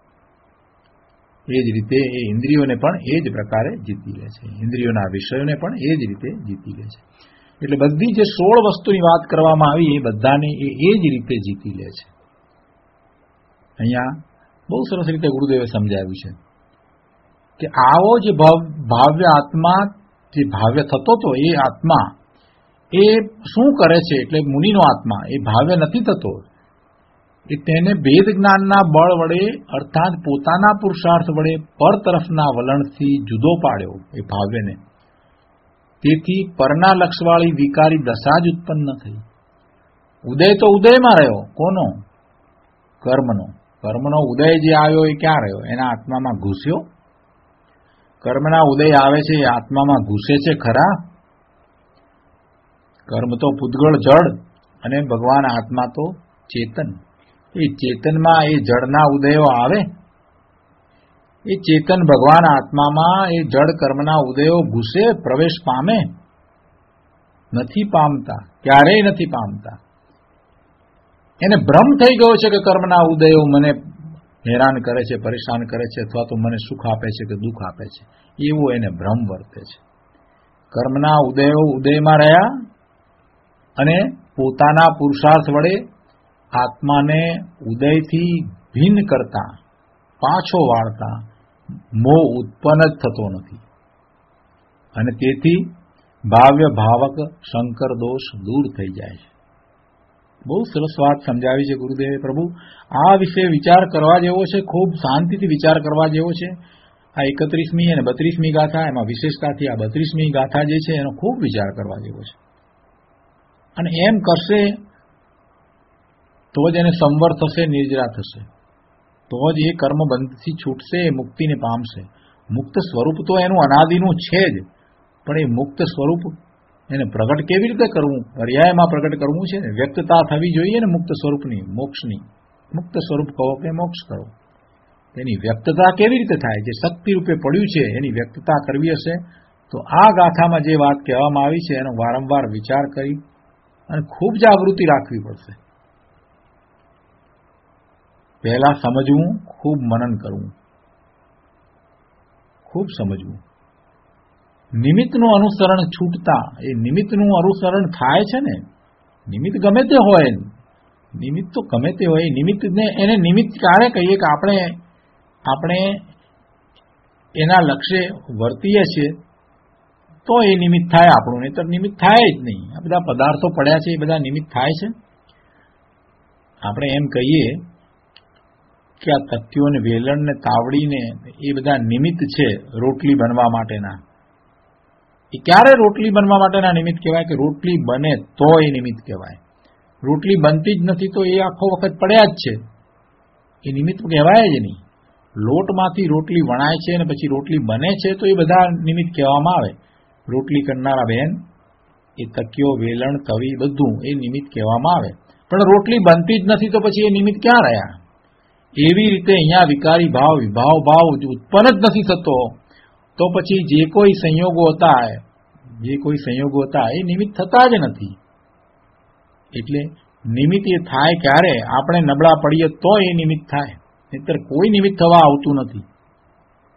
એ જ રીતે એ ઇન્દ્રિયોને પણ એ જ પ્રકારે જીતી લે છે, ઇન્દ્રિયોના વિષયોને પણ એ જ રીતે જીતી લે છે. એટલે બધી જે સોળ વસ્તુની વાત કરવામાં આવી એ બધાને એ એ જ રીતે જીતી લે છે. અહીંયા બહુ સરસ રીતે ગુરુદેવે સમજાવ્યું છે કે આવો જે ભાવ્ય આત્મા, જે ભાવ્ય થતો હતો એ આત્મા એ શું કરે છે, એટલે મુનિનો આત્મા એ ભાવ્ય નથી થતો, એ તેને ભેદ જ્ઞાનના બળ વડે અર્થાત પોતાના પુરુષાર્થ વડે પર તરફના વલણથી જુદો પાડ્યો એ ભાવ્યને. તેથી પરના લક્ષવાળી વિકારી દશા જ ઉત્પન્ન થઈ. ઉદય તો ઉદયમાં રહ્યો, કોનો? કર્મનો. કર્મનો ઉદય જે આવ્યો એ ક્યાં રહ્યો? એના આત્મામાં ઘૂસ્યો. કર્મના ઉદય આવે છે એ આત્મામાં ઘૂસે છે ખરા? કર્મ તો પૂતગળ જડ અને ભગવાન આત્મા તો ચેતન. એ ચેતનમાં એ જડના ઉદયો આવે? એ ચેતન ભગવાન આત્મામાં એ જડ કર્મના ઉદયો ઘૂસે, પ્રવેશ પામે? નથી પામતા, ક્યારેય નથી પામતા. એને ભ્રમ થઈ ગયો છે કે કર્મના ઉદયો મને હેરાન કરે છે, પરેશાન કરે છે, અથવા તો મને સુખ આપે છે કે દુઃખ આપે છે, એવો એને ભ્રમ વર્તે છે. કર્મના ઉદયો ઉદયમાં રહ્યા અને પોતાના પુરુષાર્થ વડે આત્માને ઉદયથી ભિન્ન કરતા, પાછો વાળતા મોહ ઉત્પન્ન જ થતો નથી અને તેથી ભાવ્ય ભાવક શંકર દોષ દૂર થઈ જાય છે. બહુ સરસ વાત સમજાવી છે ગુરુદેવે. પ્રભુ આ વિશે વિચાર કરવા જેવો છે, ખૂબ શાંતિથી વિચાર કરવા જેવો છે. આ એકત્રીસમી અને બત્રીસમી ગાથા, એમાં વિશેષતાથી આ બત્રીસમી ગાથા જે છે એનો ખૂબ વિચાર કરવા જેવો છે. અને એમ કરશે તો જ એને સંવર થશે, નિર્જરા થશે, તો જ એ કર્મબંધથી છૂટશે, એ મુક્તિને પામશે. મુક્ત સ્વરૂપ તો એનું અનાદિનું છે જ, પણ એ મુક્ત સ્વરૂપ એને પ્રગટ કેવી રીતે કરવું? પર્યાયમાં પ્રગટ કરવું છે ને, વ્યક્તતા થવી જોઈએ ને મુક્ત સ્વરૂપની, મોક્ષની. મુક્ત સ્વરૂપ કહો કે મોક્ષ કરો, એની વ્યક્તતા કેવી રીતે થાય? જે શક્તિ રૂપે પડ્યું છે એની વ્યક્તતા કરવી હશે તો આ ગાથામાં જે વાત કહેવામાં આવી છે એનો વારંવાર વિચાર કરી અને ખૂબ જાગૃતિ રાખવી પડશે. પહેલા સમજવું, ખૂબ મનન કરવું, ખૂબ સમજવું. નિમિત્તનું અનુસરણ છૂટતા, એ નિમિત્તનું અનુસરણ થાય છે ને, નિમિત્ત ગમે તે હોય, નિમિત્ત તો ગમે તે હોય, નિમિત્તને એને નિમિત્ત ક્યારે કહીએ કે આપણે આપણે એના લક્ષ્ય વર્તીએ છીએ તો એ નિમિત્ત થાય આપણું, નહીં તો નિમિત્ત થાય જ નહીં. આ બધા પદાર્થો પડ્યા છે એ બધા નિમિત્ત થાય છે. આપણે એમ કહીએ કે આ તથ્યોને, વેલણને, તાવડીને એ બધા નિમિત્ત છે રોટલી બનવા માટેના. એ ક્યારે રોટલી બનવા માટેના નિમિત્ત કહેવાય? કે રોટલી બને તો એ નિમિત્ત કહેવાય. રોટલી બનતી જ નથી તો એ આખો વખત પડ્યા જ છે, એ નિમિત્ત કહેવાય જ નહીં. લોટમાંથી રોટલી વણાય છે અને પછી રોટલી બને છે તો એ બધા નિમિત્ત કહેવામાં આવે. રોટલી કરનારા બહેન, એ તકીઓ, વેલણ, તવી બધું એ નિમિત્ત કહેવામાં આવે. પણ રોટલી બનતી જ નથી તો પછી એ નિમિત્ત ક્યાં રહ્યા? એવી રીતે અહીંયા વિકારી ભાવ, વિભાવ ભાવ ઉત્પન્ન જ નથી થતો તો પછી જે કોઈ સંયોગો હતા, જે કોઈ સંયોગો હતા એ નિમિત્ત થતા જ નથી. એટલે નિમિત્ત એ થાય ક્યારે? આપણે નબળા પડીએ તો એ નિમિત્ત થાય, નહીતર કોઈ નિમિત્ત થવા આવતું નથી.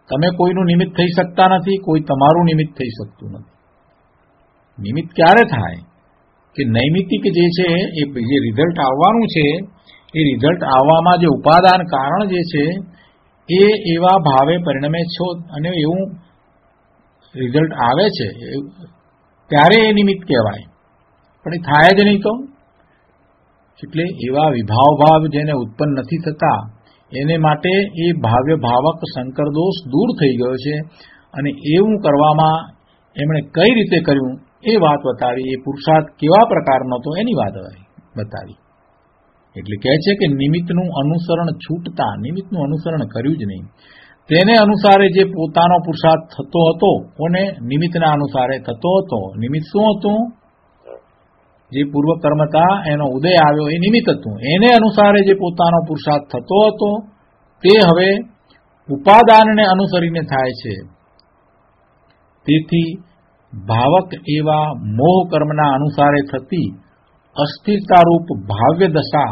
તમે કોઈનું નિમિત્ત થઈ શકતા નથી, કોઈ તમારું નિમિત્ત થઈ શકતું નથી. નિમિત્ત ક્યારે થાય કે નૈમિતિક જે છે એ જે રિઝલ્ટ આવવાનું છે એ રિઝલ્ટ આવવામાં જે ઉપાદાન કારણ જે છે એ એવા ભાવે પરિણમે છો અને એવું રિઝલ્ટ આવે છે ત્યારે એ નિમિત્ત કહેવાય, પણ એ થાય જ નહીં તો. એટલે એવા વિભાવ ભાવ જેને ઉત્પન્ન નથી થતા એને માટે એ ભાવ્ય ભાવક સંકર દોષ દૂર થઈ ગયો છે. અને એવું કરવામાં એમણે કઈ રીતે કર્યું એ વાત બતાવી, એ પુરુષાર્થ કેવા પ્રકારનો હતો એની વાત બતાવી. એટલે કહે છે કે નિમિત્તનું અનુસરણ છૂટતા, નિમિત્તનું અનુસરણ કર્યું જ નહીં. તેને અનુસારે જે પોતાનો પુરુષાર્થ થતો હતો કોને નિમિત્તના અનુસારે થતો હતો. નિમિત્ત શું હતું? જે પૂર્વ કર્મ હતા એનો ઉદય આવ્યો એ નિમિત્ત હતું. એને અનુસારે જે પોતાનો પુરુષાર્થ થતો હતો તે હવે ઉપાદાનને અનુસરીને થાય છે. તેથી ભાવક એવા મોહ કર્મના અનુસારે થતી અસ્થિરતારૂપ ભાવ્ય દશા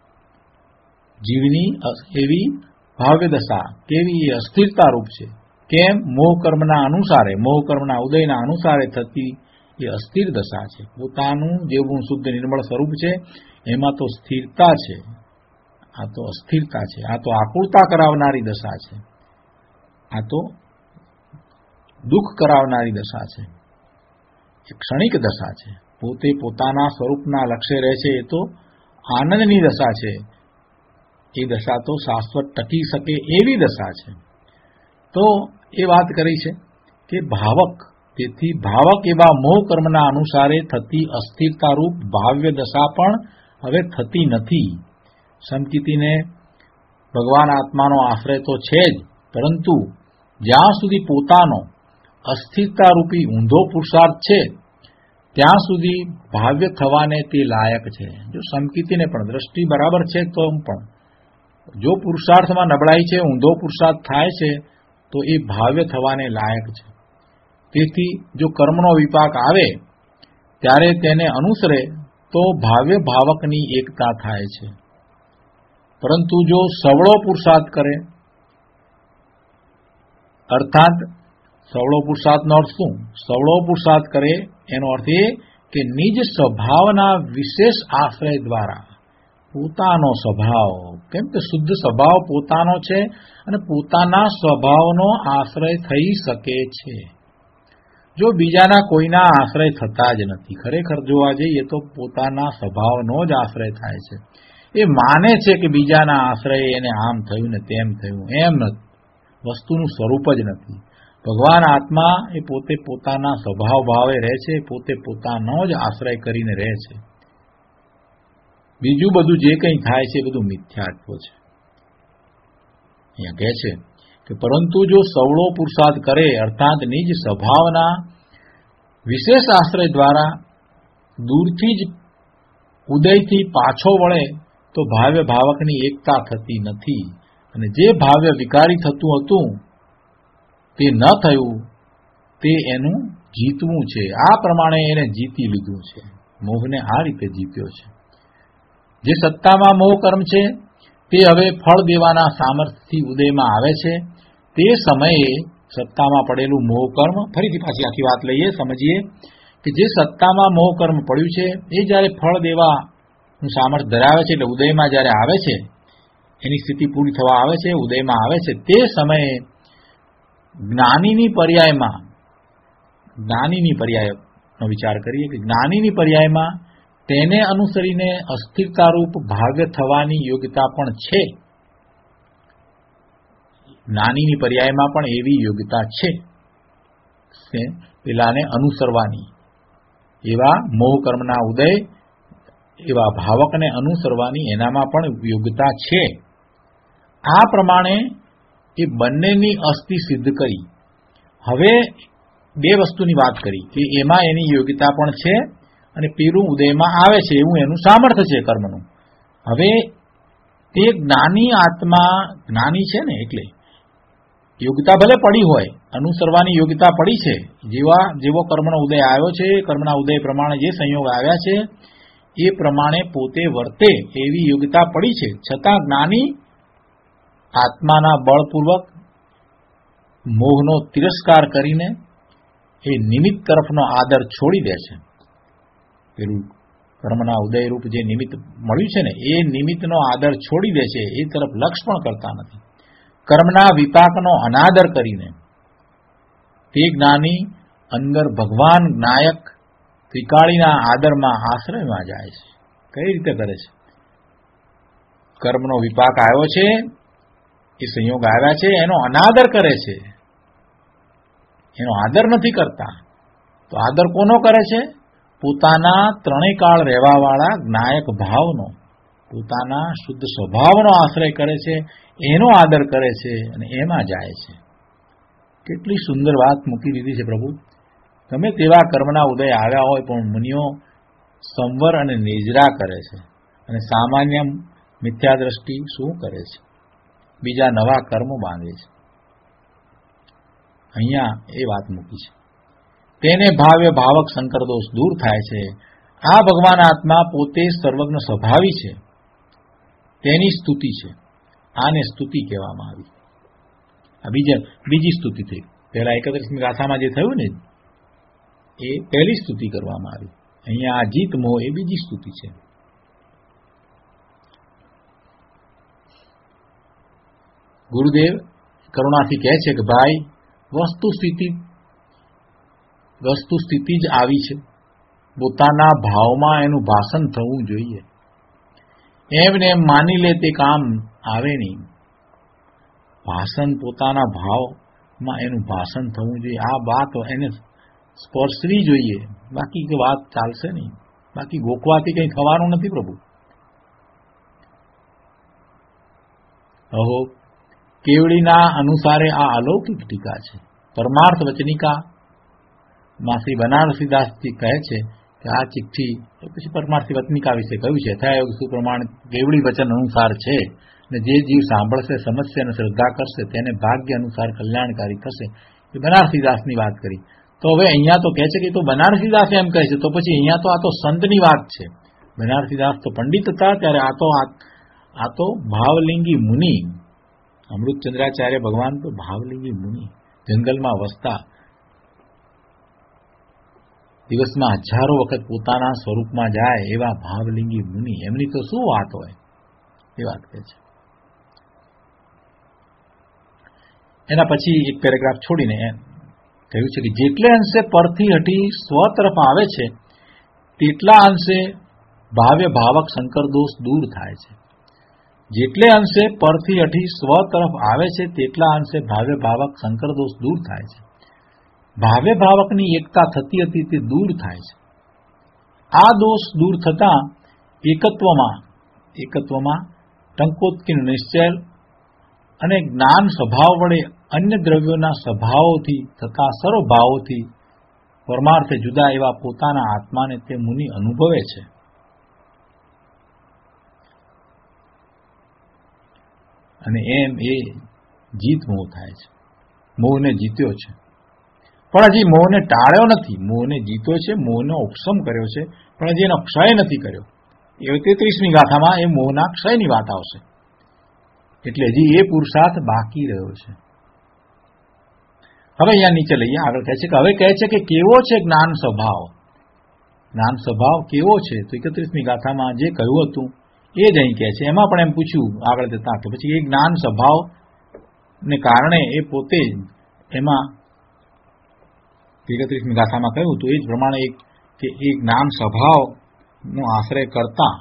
જીવની એવી ભાવ્ય દશા કેવી એ અસ્થિરતારૂપ છે. કેમ? મોહ કર્મના અનુસારે, મોહ કર્મના ઉદયના અનુસારે થતી એ અસ્થિર દશા છે. પોતાનું જેવું શુદ્ધ નિર્મળ સ્વરૂપ છે એમાં તો સ્થિરતા છે, આ તો અસ્થિરતા છે. આ તો આકુળતા કરાવનારી દશા છે, આ તો દુઃખ કરાવનારી દશા છે, એ ક્ષણિક દશા છે. પોતે પોતાના સ્વરૂપના લક્ષ્ય રહે છે એ તો આનંદની દશા છે. એ દશા તો શાશ્વત ટકી શકે એવી દશા છે. તો એ વાત કરી છે કે ભાવક, તેથી ભાવક એવા મોહ કર્મના અનુસારે થતી અસ્થિરતારૂપ ભાવ્ય દશા પણ હવે થતી નથી. સમકીતીને ભગવાન આત્માનો આશ્રય તો છે જ, પરંતુ જ્યાં સુધી પોતાનો અસ્થિરતારૂપી ઊંધો પુરુષાર્થ છે ત્યાં સુધી ભાવ્ય થવાને તે લાયક છે. જો સમકીતીને પણ દ્રષ્ટિ બરાબર છે તો પણ જો પુરુષાર્થમાં નબળાઈ છે, ઊંધો પુરુષાર્થ થાય છે તો એ ભાવ્ય થવાને લાયક છે. તેથી જો કર્મનો વિપાક આવે ત્યારે તેને અનુસરે તો ભાવ્ય ભાવકની એકતા થાય છે. પરંતુ જો સવળો પુરુષાર્થ કરે, અર્થાત સવળો પુરુષાર્થનો અર્થ શું? સવળો પુરુષાર્થ કરે એનો અર્થ એ કે નિજ સ્વભાવના વિશેષ આશ્રય દ્વારા પોતાનો સ્વભાવ, કેમ કે શુદ્ધ સ્વભાવ પોતાનો છે અને પોતાના સ્વભાવનો આશ્રય થઈ શકે છે. જો બીજાના કોઈના આશ્રય થતા જ નથી. ખરેખર જોવા જઈએ તો પોતાના સ્વભાવનો જ આશ્રય થાય છે. એ માને છે કે બીજાના આશ્રય એને આમ થયું ને તેમ થયું, એમ નથી. વસ્તુનું સ્વરૂપ જ નથી. ભગવાન આત્મા એ પોતે પોતાના સ્વભાવ ભાવે રહે છે, પોતે પોતાનો જ આશ્રય કરીને રહે છે. બીજું બધું જે કંઈ થાય છે એ બધું મિથ્યાત્વ છે. અહીંયા કહે છે કે પરંતુ જો સવળો પુરુષાર્થ કરે, અર્થાત નિજ સ્વભાવના વિશેષ આશ્રય દ્વારા દૂરથી જ ઉદયથી પાછો વળે તો ભાવ્ય ભાવકની એકતા થતી નથી. અને જે ભાવ્ય વિકારી થતું હતું તે ન થયું, તે એનું જીતવું છે. આ પ્રમાણે એને જીતી લીધું છે. મોહને આ રીતે જીત્યો છે. જે સત્તામાં મોહ કર્મ છે તે હવે ફળ દેવાના સામર્થ્યથી ઉદયમાં આવે છે. તે સમયે સત્તામાં પડેલું મોહ કર્મ, ફરીથી પાછી આખી વાત લઈએ, સમજીએ કે જે સત્તામાં મોહ કર્મ પડ્યું છે એ જ્યારે ફળ દેવાનું સામર્થ્ય ધરાવે છે, એટલે ઉદયમાં જ્યારે આવે છે, એની સ્થિતિ પૂરી થવા આવે છે, ઉદયમાં આવે છે, તે સમયે જ્ઞાનીની પર્યાયમાં, જ્ઞાનીની પર્યાયનો વિચાર કરીએ કે જ્ઞાનીની પર્યાયમાં તેને અનુસરીને અસ્થિરતારૂપ ભાવ્ય થવાની યોગ્યતા પણ છે. જ્ઞાનીની પર્યાયમાં પણ એવી યોગ્યતા છે પેલાને અનુસરવાની, એવા મોહ કર્મના ઉદય એવા ભાવકને અનુસરવાની એનામાં પણ યોગ્યતા છે. આ પ્રમાણે એ બંનેની અસ્થિ સિદ્ધ કરી. હવે બે વસ્તુની વાત કરી કે એમાં એની યોગ્યતા પણ છે અને પેલું ઉદયમાં આવે છે એવું એનું સામર્થ્ય છે કર્મનું. હવે તે જ્ઞાની આત્મા, જ્ઞાની છે ને એટલે યોગ્યતા ભલે પડી હોય, અનુસરવાની યોગ્યતા પડી છે, જેવા જેવો કર્મનો ઉદય આવ્યો છે, કર્મના ઉદય પ્રમાણે જે સંયોગ આવ્યા છે એ પ્રમાણે પોતે વર્તે એવી યોગ્યતા પડી છે. છતાં જ્ઞાની આત્માના બળપૂર્વક મોહનો તિરસ્કાર કરીને એ નિમિત્ત તરફનો આદર છોડી દે છે. પેલું કર્મના ઉદયરૂપ જે નિમિત્ત મળ્યું છે ને એ નિમિત્તનો આદર છોડી દે છે, એ તરફ લક્ષ પણ કરતા નથી. કર્મના વિપાકનો અનાદર કરીને તે જ્ઞાની અંદર ભગવાન નાયક ત્રિકાળીના આદરમાં આશ્રયમાં જાય છે. કઈ રીતે કરે છે? કર્મનો વિપાક આવ્યો છે, એ સંયોગ આવ્યા છે, એનો અનાદર કરે છે, એનો આદર નથી કરતા. તો આદર કોનો કરે છે? પોતાના ત્રણેય કાળ રહેવાવાળા જ્ઞાયક ભાવનો, પોતાના શુદ્ધ સ્વભાવનો આશ્રય કરે છે, એનો આદર કરે છે અને એમાં જાય છે. કેટલી સુંદર વાત મૂકી દીધી છે પ્રભુ. ગમે તેવા કર્મના ઉદય આવ્યા હોય પણ મુનિઓ સંવર અને નિજરા કરે છે અને સામાન્ય મિથ્યા દ્રષ્ટિ શું કરે છે? બીજા નવા કર્મો બાંધે છે. અહીંયા એ વાત મૂકી છે. તેને ભાવ્ય ભાવક સંકર દોષ દૂર થાય છે. આ ભગવાન આત્મા પોતે સર્વજ્ઞ સ્વભાવી છે, તેની સ્તુતિ છે. આને સ્તુતિ કહેવામાં આવી. આ બીજા બીજી સ્તુતિ થઈ. પહેલા એકત્રીસમી ગાથામાં જે થયું ને એ પહેલી સ્તુતિ કરવામાં આવી. અહીંયા આ જીત મોહ એ બીજી સ્તુતિ છે. ગુરુદેવ કરુણાથી કહે છે કે ભાઈ વસ્તુ સ્થિતિ વસ્તુ સ્થિતિ જ આવી છે, પોતાના ભાવમાં એનું ભાષણ થવું જોઈએ. એમને એમ માની લે તે કામ આવે નહીં. ભાષણ પોતાના ભાવમાં એનું ભાષણ થવું જોઈએ. આ વાત એને સ્પર્શવી જોઈએ, બાકી કે વાત ચાલશે નહીં. બાકી ગોખવાથી કંઈ થવાનું નથી પ્રભુ. અહો કેવડીના અનુસારે આ અલૌકિક ટીકા છે. પરમાર્થ વચનિકા માં શ્રી બનારસીદાસજી કહે છે કે આ ચિઠ્ઠી પછી પરમાર્થી વચનિકા વિશે કહ્યું છે. યથાયોગ સુપ્રમાણ કેવડી વચન અનુસાર છે ને જે જીવ સાંભળશે, સમજશે અને શ્રદ્ધા કરશે તેને ભાગ્ય અનુસાર કલ્યાણકારી થશે. એ બનારસીદાસની વાત કરી. તો હવે અહીંયા તો કહે છે કે તો બનારસીદાસ એમ કહે છે, તો પછી અહીંયા તો આ તો સંતની વાત છે. બનારસીદાસ તો પંડિત હતા ત્યારે આ તો આ તો ભાવલિંગી મુનિ, અમૃતચંદ્રાચાર્ય ભગવાન તો ભાવલિંગી મુનિ, જંગલમાં વસતા, દિવસમાં હજારો વખત પોતાના સ્વરૂપમાં જાય એવા ભાવલિંગી મુનિ, એમની તો શું વાત હોય એ વાત કહે છે. એના પછી એક પેરેગ્રાફ છોડીને એમ કહ્યું છે કે જેટલે અંશે પરથી હટી સ્વ તરફ આવે છે તેટલા અંશે ભાવ્ય ભાવક સંકર દોષ દૂર થાય છે. જેટલે અંશે પરથી હટી સ્વ તરફ આવે છે તેટલા અંશે ભાવ્ય ભાવક સંકર દોષ દૂર થાય છે. ભાવ્ય ભાવકની એકતા થતી હતી તે દૂર થાય છે. આ દોષ દૂર થતા એકત્વમાં એકત્વમાં ટંકોત્કીન નિશ્ચય અને જ્ઞાન સ્વભાવ વડે અન્ય દ્રવ્યોના સ્વભાવોથી તથા સર્વભાવોથી પરમાર્થે જુદા એવા પોતાના આત્માને તે મુનિ અનુભવે છે. અને એમ એ જીત મોહ થાય છે. મોહને જીત્યો છે પણ હજી મોહને ટાળ્યો નથી. મોહને જીત્યો છે, મોહનો ઉપશમ કર્યો છે, પણ હજી એનો ક્ષય નથી કર્યો. એ તેત્રીસમી ગાથામાં એ મોહના ક્ષયની વાત આવશે. એટલે હજી એ પુરુષાર્થ બાકી રહ્યો છે. હવે અહીંયા નીચે લઈએ. આગળ કહે છે કે હવે કહે છે કે કેવો છે જ્ઞાન સ્વભાવ. જ્ઞાન સ્વભાવ કેવો છે? તો એકત્રીસમી ગાથામાં જે કહ્યું હતું એ જ અહીં કહે છે. એમાં પણ એમ પૂછ્યું આગળ જતા કે પછી એ જ્ઞાન સ્વભાવ ને કારણે એ પોતે એમાં એકત્રીસમી ગાથામાં કહ્યું હતું એ જ પ્રમાણે કે એ જ્ઞાન સ્વભાવનો આશ્રય કરતા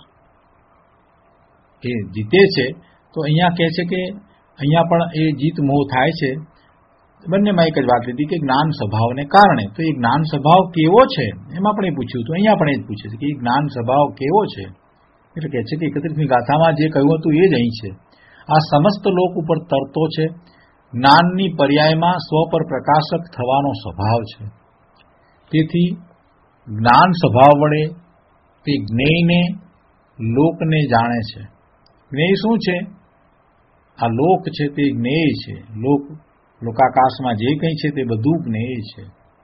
એ જીતે છે. તો અહીંયા કહે છે કે અહીંયા પણ એ જીત મોહ થાય છે. બંનેમાં એક જ વાત લીધી કે જ્ઞાન સ્વભાવને કારણે. તો એ જ્ઞાન સ્વભાવ કેવો છે એમાં પણ એ પૂછ્યું હતું. અહીંયા પણ એ જ પૂછે છે કે એ જ્ઞાન સ્વભાવ કેવો છે. એટલે કહે છે કે એકત્રીસમી ગાથામાં જે કહ્યું હતું એ જ અહીં છે. આ સમસ્ત લોક ઉપર તરતો છે. જ્ઞાનની પર્યાયમાં સ્વ પર પ્રકાશક થવાનો સ્વભાવ છે. તેથી જ્ઞાન સ્વભાવ વડે તે જ્ઞેયને લોકને જાણે છે. જ્ઞેય શું છે? આ લોક છે તે જ્ઞેય છે. લોક લોકાકાશમાં જે કંઈ છે તે બધું જ્ઞેય છે.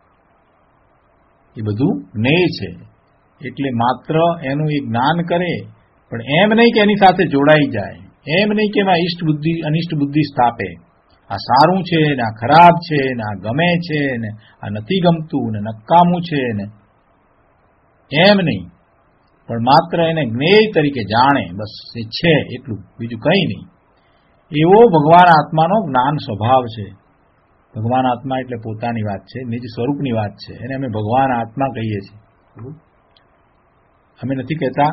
એ બધું જ્ઞેય છે. એટલે માત્ર એનું એ જ્ઞાન કરે, પણ એમ નહીં કે એની સાથે જોડાઈ જાય, એમ નહીં કે એમાં ઈષ્ટ બુદ્ધિ અનિષ્ટ બુદ્ધિ સ્થાપે. આ સારું છે ને આ ખરાબ છે ને આ ગમે છે ને આ નથી ગમતું ને નકામું છે ને એમ નહીં, પણ માત્ર એને જ્ઞેય તરીકે જાણે, બસ એ છે એટલું, બીજું કંઈ નહીં. એવો ભગવાન આત્માનો જ્ઞાન સ્વભાવ છે. ભગવાન આત્મા એટલે પોતાની વાત છે, નિજ સ્વરૂપની વાત છે, એને અમે ભગવાન આત્મા કહીએ છીએ. અમે નથી કહેતા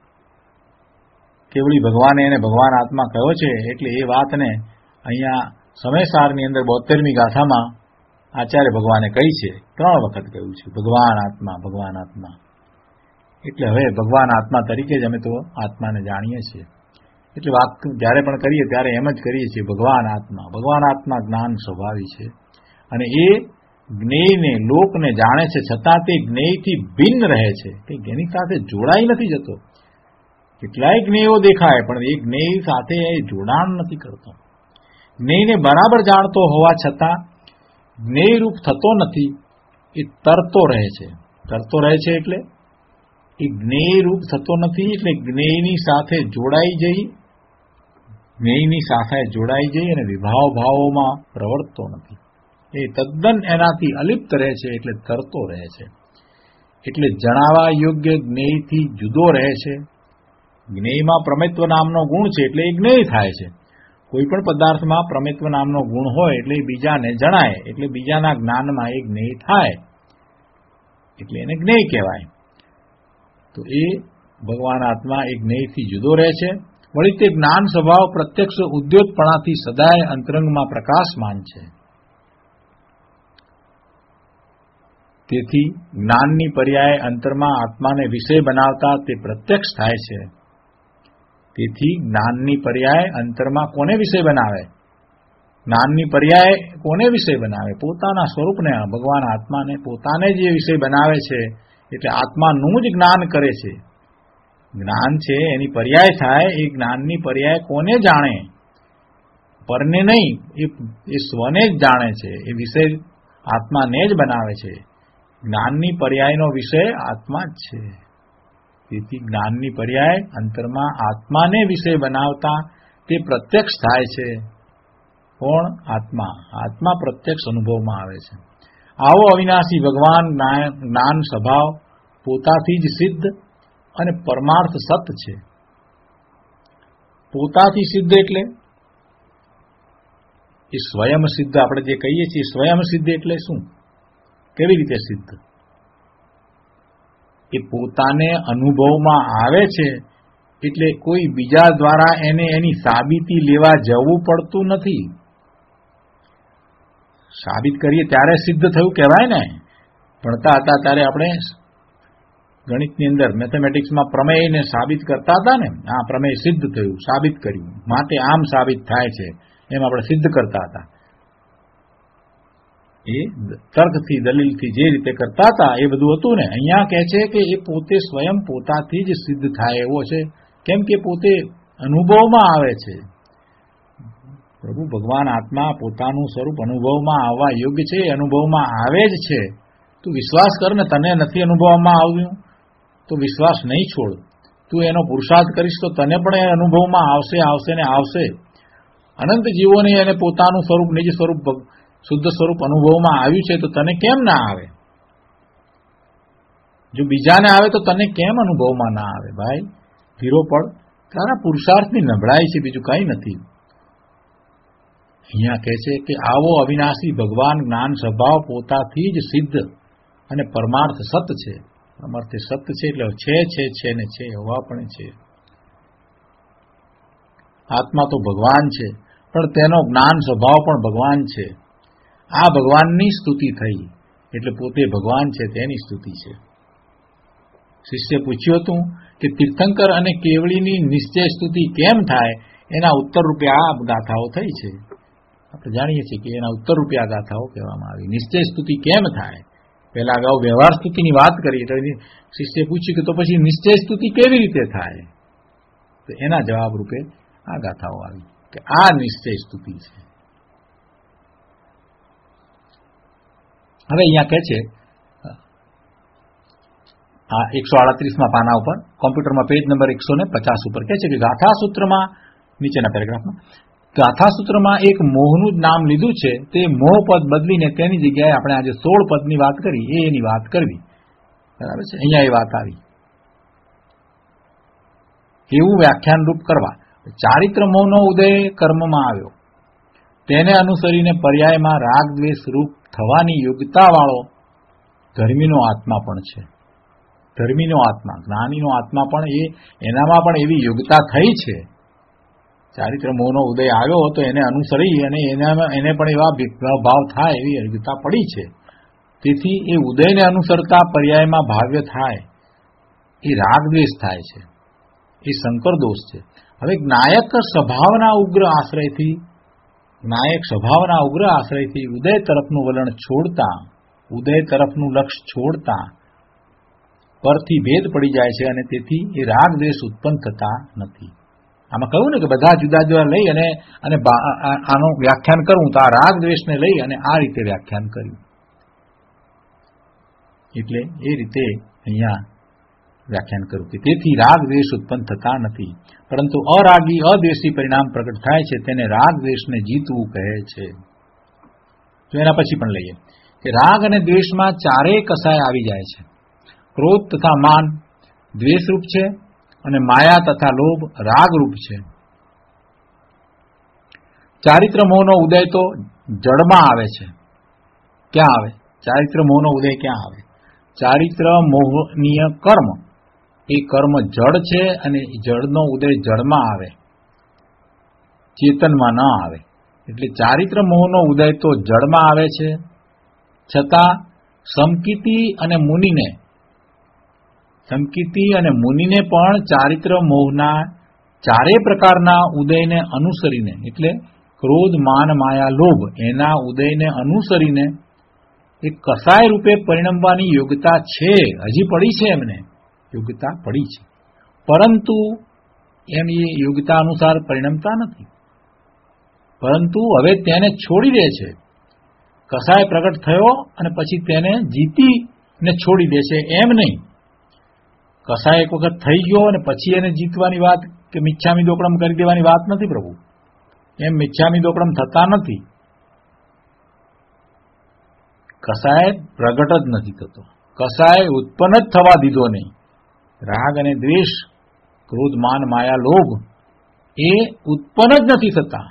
કેવળી ભગવાને એને ભગવાન આત્મા કહ્યો છે એટલે એ વાતને અહીંયા સમયસારની અંદર બોતેરમી ગાથામાં આચાર્ય ભગવાને કહી છે, ત્રણ વખત કહ્યું છે ભગવાન આત્મા ભગવાન આત્મા. એટલે હવે ભગવાન આત્મા તરીકે જ અમે તો આત્માને જાણીએ છીએ. એટલે વાત જ્યારે પણ કરીએ ત્યારે એમ જ કરીએ છીએ ભગવાન આત્મા. ભગવાન આત્મા જ્ઞાન સ્વભાવી છે અને એ જ્ઞેયને લોકને જાણે છે, છતાં તે જ્ઞેયથી ભિન્ન રહે છે, કે એની સાથે જોડાઈ નથી જતો. કેટલાય જ્ઞેયો દેખાય પણ એ જ્ઞેય સાથે એ જોડાણ નથી કરતો. જ્ઞેયને બરાબર જાણતો હોવા છતાં જ્ઞેયરૂપ થતો નથી, એ તરતો રહે છે. તરતો રહે છે એટલે એ જ્ઞેયરૂપ થતો નથી, એટલે જ્ઞેયની સાથે જોડાઈ જઈ જ્ઞેયની સાથે જોડાઈ જઈ અને વિભાવ ભાવોમાં પ્રવર્તતો નથી. એ તદ્દન એનાથી અલિપ્ત રહે છે, એટલે તરતો રહે છે. એટલે જણાવા યોગ્ય જ્ઞેયથી જુદો રહે છે. જ્ઞેયમાં પ્રમેત્વ નામનો ગુણ છે એટલે એ જ્ઞેય થાય છે. કોઈ પણ પદાર્થમાં પ્રમેત્વ નામનો ગુણ હોય એટલે બીજાને જણાય, એટલે બીજાના જ્ઞાનમાં એ જ્ઞેય થાય, એટલે એને જ્ઞેય કહેવાય. તો એ ભગવાન આત્મા એ જ્ઞેયથી જુદો રહે છે. વળી તે જ્ઞાન સ્વભાવ પ્રત્યક્ષ ઉદ્યોતપણાથી સદાય અંતરંગમાં પ્રકાશમાન છે. તેથી જ્ઞાનની પર્યાય અંતરમાં આત્માને વિષય બનાવતા તે પ્રત્યક્ષ થાય છે. તેથી જ્ઞાનની પર્યાય અંતરમાં કોને વિષય બનાવે? જ્ઞાનની પર્યાય કોને વિષય બનાવે? પોતાના સ્વરૂપને, ભગવાન આત્માને પોતાને જે વિષય બનાવે છે, એટલે આત્માનું જ જ્ઞાન કરે છે. જ્ઞાન છે એની પર્યાય થાય. એ જ્ઞાનની પર્યાય કોને જાણે? પરને નહીં, એ સ્વને જ જાણે છે. એ વિષય આત્માને જ બનાવે છે. જ્ઞાનની પર્યાયનો વિષય આત્મા જ છે. તેથી જ્ઞાનની પર્યાય અંતરમાં આત્માને વિષય બનાવતા તે પ્રત્યક્ષ થાય છે. કોણ? આત્મા. આત્મા પ્રત્યક્ષ અનુભવમાં આવે છે. આવો અવિનાશી ભગવાન જ્ઞાન સ્વભાવ પોતાથી જ સિદ્ધ અને પરમાર્થ સત છે. પોતાથી સિદ્ધ એટલે એ સ્વયં સિદ્ધ. આપણે જે કહીએ છીએ સ્વયં સિદ્ધ એટલે શું? કેવી રીતે સિદ્ધ? એ પોતાને અનુભવમાં આવે છે, એટલે કોઈ બીજા દ્વારા એને એની સાબિતી લેવા જવું પડતું નથી. સાબિત કરીએ ત્યારે સિદ્ધ થયું કહેવાય ને. ભણતા હતા ત્યારે આપણે ગણિતની અંદર મેથેમેટિક્સમાં પ્રમેયને સાબિત કરતા હતા ને. આ પ્રમેય સિદ્ધ થયું, સાબિત કર્યું, માટે આમ સાબિત થાય છે, એમ આપણે સિદ્ધ કરતા હતા. એ તર્કથી દલીલથી જે રીતે કરતા હતા એ બધું હતું ને. અહીંયા કહે છે કે એ પોતે સ્વયં પોતાથી જ સિદ્ધ થાય એવો છે. કેમ કે પોતે અનુભવમાં આવે છે. પ્રભુ ભગવાન આત્મા પોતાનું સ્વરૂપ અનુભવમાં આવવા યોગ્ય છે, અનુભવમાં આવે જ છે. તું વિશ્વાસ કર ને, તને નથી અનુભવમાં આવ્યું તો વિશ્વાસ નહીં છોડ. તું એનો પુરુષાર્થ કરીશ તો તને પણ એ અનુભવમાં આવશે આવશે ને આવશે. અનંત જીવોને એને પોતાનું સ્વરૂપ, નિજ સ્વરૂપ, શુદ્ધ સ્વરૂપ અનુભવમાં આવ્યું છે, તો તને કેમ ના આવે? જો બીજાને આવે તો તને કેમ અનુભવમાં ના આવે? ભાઈ ધીરો પડ, તારા પુરુષાર્થની નબળાઈ છે, બીજું કંઈ નથી. અહીંયા કહે છે કે આવો અવિનાશી ભગવાન જ્ઞાન સ્વભાવ પોતાથી જ સિદ્ધ અને પરમાર્થ સત છે. પરમાર્થ સત છે એટલે છે છે છે ને છે, હોવા પણ છે. આત્મા તો ભગવાન છે, પણ તેનો જ્ઞાન સ્વભાવ પણ ભગવાન છે. આ ભગવાનની સ્તુતિ થઈ, એટલે પોતે ભગવાન છે તેની સ્તુતિ છે. શિષ્ય પૂછ્યું હતું કે તીર્થંકર અને કેવળીની નિશ્ચય સ્તુતિ કેમ થાય? એના ઉત્તર રૂપે આ ગાથાઓ થઈ છે. આપણે જાણીએ છીએ કે એના ઉત્તર રૂપે આ ગાથાઓ કહેવામાં આવી. નિશ્ચય સ્તુતિ કેમ થાય? પહેલા અગાઉ વ્યવહાર સ્તુતિની વાત કરી, તો શિષ્ય પૂછ્યું કે તો પછી નિશ્ચય સ્તુતિ કેવી રીતે થાય? તો એના જવાબ રૂપે આ ગાથાઓ આવી કે આ નિશ્ચય સ્તુતિ છે. હવે અહીંયા કહે છે આ એકસો આડત્રીસમાં પાના ઉપર, કોમ્પ્યુટરમાં પેજ નંબર એકસો ને પચાસ ઉપર કહે છે કે ગાથા સૂત્રમાં નીચેના પેરેગ્રાફમાં ગાથાસૂત્રમાં એક મોહનું જ નામ લીધું છે, તે મોહ પદ બદલીને તેની જગ્યાએ આપણે આજે સોળ પદની વાત કરી એ એની વાત કરવી, બરાબર છે. અહીંયા એ વાત આવી એવું વ્યાખ્યાન રૂપ કરવા. ચારિત્ર મોહનો ઉદય કર્મમાં આવ્યો, તેને અનુસરીને પર્યાયમાં રાગ દ્વેષ રૂપ થવાની યોગ્યતા વાળો ધર્મીનો આત્મા પણ છે. ધર્મીનો આત્મા, જ્ઞાનીનો આત્મા પણ એ એનામાં પણ એવી યોગ્યતા થઈ છે. ચારિત્ર મોહનો ઉદય આવ્યો તો એને અનુસરી અને એનામાં એને પણ એવા ભાવ થાય એવી યોગ્યતા પડી છે. તેથી એ ઉદયને અનુસરતા પર્યાયમાં ભાવ્ય થાય એ રાગ દ્વેષ થાય છે, એ શંકર દોષ છે. હવે જ્ઞાયક સ્વભાવના ઉગ્ર આશ્રયથી જ્ઞાયક સ્વભાવના ઉગ્ર આશ્રયથી ઉદય તરફનું વલણ છોડતા, ઉદય તરફનું લક્ષ્ય છોડતા પરથી ભેદ પડી જાય છે અને તેથી એ રાગ દ્વેષ ઉત્પન્ન થતા નથી. આમાં કહ્યું ને કે બધા જુદા જુદા લઈ અને અને આનું વ્યાખ્યાન કરવું તો આ રાગ દ્વેષને લઈ અને આ રીતે વ્યાખ્યાન કર્યું. એટલે એ રીતે અહીંયા વ્યાખ્યાન કર્યું કે તેથી રાગ દ્વેષ ઉત્પન્ન થતા નથી, પરંતુ અરાગી અદ્વેષી પરિણામ પ્રગટ થાય છે, તેને રાગ દ્વેષને જીતવું કહે છે. તો એના પછી પણ લઈએ કે રાગ અને દ્વેષમાં ચારેય કસાય આવી જાય છે. ક્રોધ તથા માન દ્વેષરૂપ છે અને માયા તથા લોભ રાગરૂપ છે. ચારિત્ર મોહનો ઉદય તો જડમાં આવે છે. ક્યાં આવે? ચારિત્ર મોહનો ઉદય ક્યાં આવે? ચારિત્ર મોહનીય કર્મ, એ કર્મ જડ છે અને જડનો ઉદય જડમાં આવે, ચેતનમાં ન આવે. એટલે ચારિત્ર મોહનો ઉદય તો જડમાં આવે છે, છતાં સમકીતિ અને મુનિને સમકીતિ અને મુનિને પણ ચારિત્ર મોહના ચારે પ્રકારના ઉદયને અનુસરીને, એટલે ક્રોધ માન માયા લોભ એના ઉદયને અનુસરીને એ કસાય રૂપે પરિણમવાની યોગ્યતા છે, હજી પડી છે, એમને યોગ્યતા પડી છે, પરંતુ એમ એ યોગ્યતા અનુસાર પરિણમતા નથી. પરંતુ હવે તેને છોડી દે છે. કસાય પ્રગટ થયો અને પછી તેને જીતીને છોડી દે છે, એમ નહીં. કસાય એક વખત થઈ ગયો અને પછી એને જીતવાની વાત કે મિચ્છામી દોકડમ કરી દેવાની વાત નથી પ્રભુ. એમ મિચ્છામી દોકડમ થતા નથી. કસાય પ્રગટ જ નથી થતો, કસાય ઉત્પન્ન જ થવા દીધો નહીં. રાગ અને દ્વેષ, ક્રોધ માન માયા લોભ એ ઉત્પન્ન જ નથી થતા.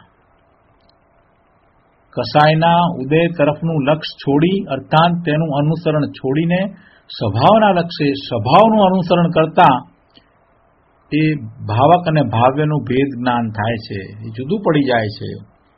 કસાયના ઉદય તરફનું લક્ષ્ય છોડી અર્થાત તેનું અનુસરણ છોડીને સ્વભાવના લક્ષ્ય સ્વભાવનું અનુસરણ કરતા એ ભાવક અને ભાવ્યનું ભેદ જ્ઞાન થાય છે, એ જુદું પડી જાય છે.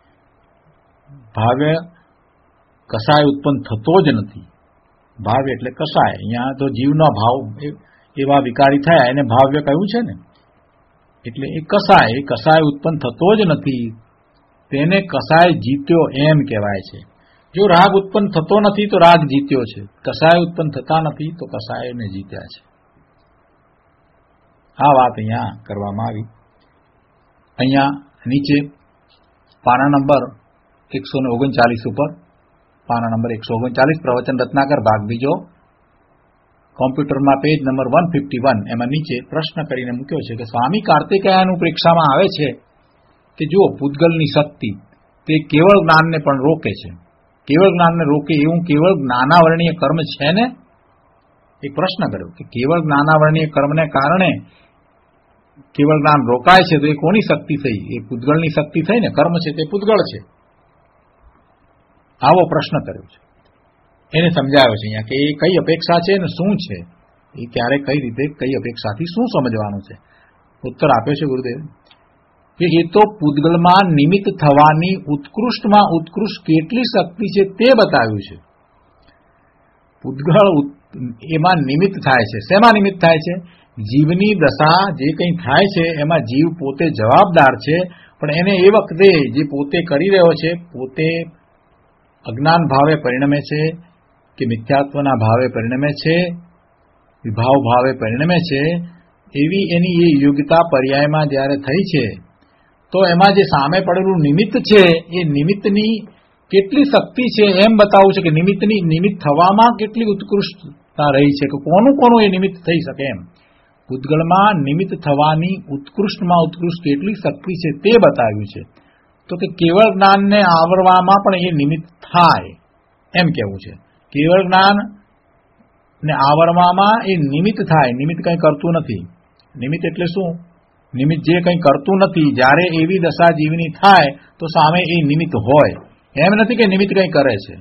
ભાવ્ય કસાય ઉત્પન્ન થતો જ નથી. ભાવ્ય એટલે કસાય, અહીંયા તો જીવનો ભાવ એવા વિકારી થયા એને ભાવ્ય કહ્યું છે ને. એટલે એ કસાય એ કસાય ઉત્પન્ન થતો જ નથી, તેને કસાય જીત્યો એમ કહેવાય છે. જો રાગ ઉત્પન્ન થતો નથી તો રાગ જીત્યો છે, કસાય ઉત્પન્ન થતા નથી તો કસાયને જીત્યા છે. આ વાત અહીંયા કરવામાં આવી. અહીંયા નીચે પાના નંબર એકસો ને ઓગણચાલીસ ઉપર, પાના નંબર એકસો ઓગણચાલીસ પ્રવચન રત્નાકર ભાગ બીજો, કોમ્પ્યુટરમાં page number one fifty one, એમાં નીચે પ્રશ્ન કરીને મૂક્યો છે કે સ્વામી કાર્તિકેયાનું પ્રેક્ષામાં આવે છે કે જો પૂતગલની શક્તિ તે કેવળ જ્ઞાનને પણ રોકે છે, કેવળ જ્ઞાનને રોકે એવું કેવળ જ્ઞાનાવરણીય કર્મ છે ને? એક પ્રશ્ન કર્યો કે કેવળ જ્ઞાનાવરણીય કર્મને કારણે કેવળ જ્ઞાન રોકાય છે તો એ કોની શક્તિ થઈ? એ પૂતગલની શક્તિ થઈ ને, કર્મ છે તે પૂતગળ છે. આવો પ્રશ્ન કર્યો છે. એને સમજાવ્યો છે અહીંયા કે એ કઈ અપેક્ષા છે ને શું છે, એ ક્યારે કઈ રીતે કઈ અપેક્ષાથી શું સમજવાનું છે. ઉત્તર આપ્યો છે ગુરુદેવ કે એ તો પૂતગલમાં નિમિત્ત થવાની ઉત્કૃષ્ટમાં ઉત્કૃષ્ટ કેટલી શક્તિ છે તે બતાવ્યું છે. પૂતગળ એમાં નિમિત્ત થાય છે. શેમાં નિમિત્ત થાય છે? જીવની દશા જે કંઈ થાય છે એમાં જીવ પોતે જવાબદાર છે, પણ એને એ વખતે જે પોતે કરી રહ્યો છે પોતે અજ્ઞાન ભાવે પરિણમે છે કે મિથ્યાત્વના ભાવે પરિણમે છે, વિભાવ ભાવે પરિણમે છે, એવી એની એ યોગ્યતા પર્યાયમાં જ્યારે થઈ છે તો એમાં જે સામે પડેલું નિમિત્ત છે એ નિમિત્તની કેટલી શક્તિ છે એમ બતાવવું છે કે નિમિત્તની નિમિત્ત થવામાં કેટલી ઉત્કૃષ્ટતા રહી છે કે કોનું કોનું એ નિમિત્ત થઈ શકે એમ. પૂતગલમાં નિમિત્ત થવાની ઉત્કૃષ્ટમાં ઉત્કૃષ્ટ કેટલી શક્તિ છે તે બતાવ્યું છે. તો કે કેવળ જ્ઞાનને આવરવામાં પણ એ નિમિત્ત થાય એમ કહેવું છે. કેવળ જ્ઞાન ને આવરવામાં એ નિમિત્ત થાય. નિમિત્ત કંઈ કરતું નથી. નિમિત્ત એટલે શું? નિમિત્ત જે કંઈ કરતું નથી. જ્યારે એવી દશા જીવની થાય તો સામે એ નિમિત્ત હોય. એમ નથી કે નિમિત્ત કંઈ કરે છે.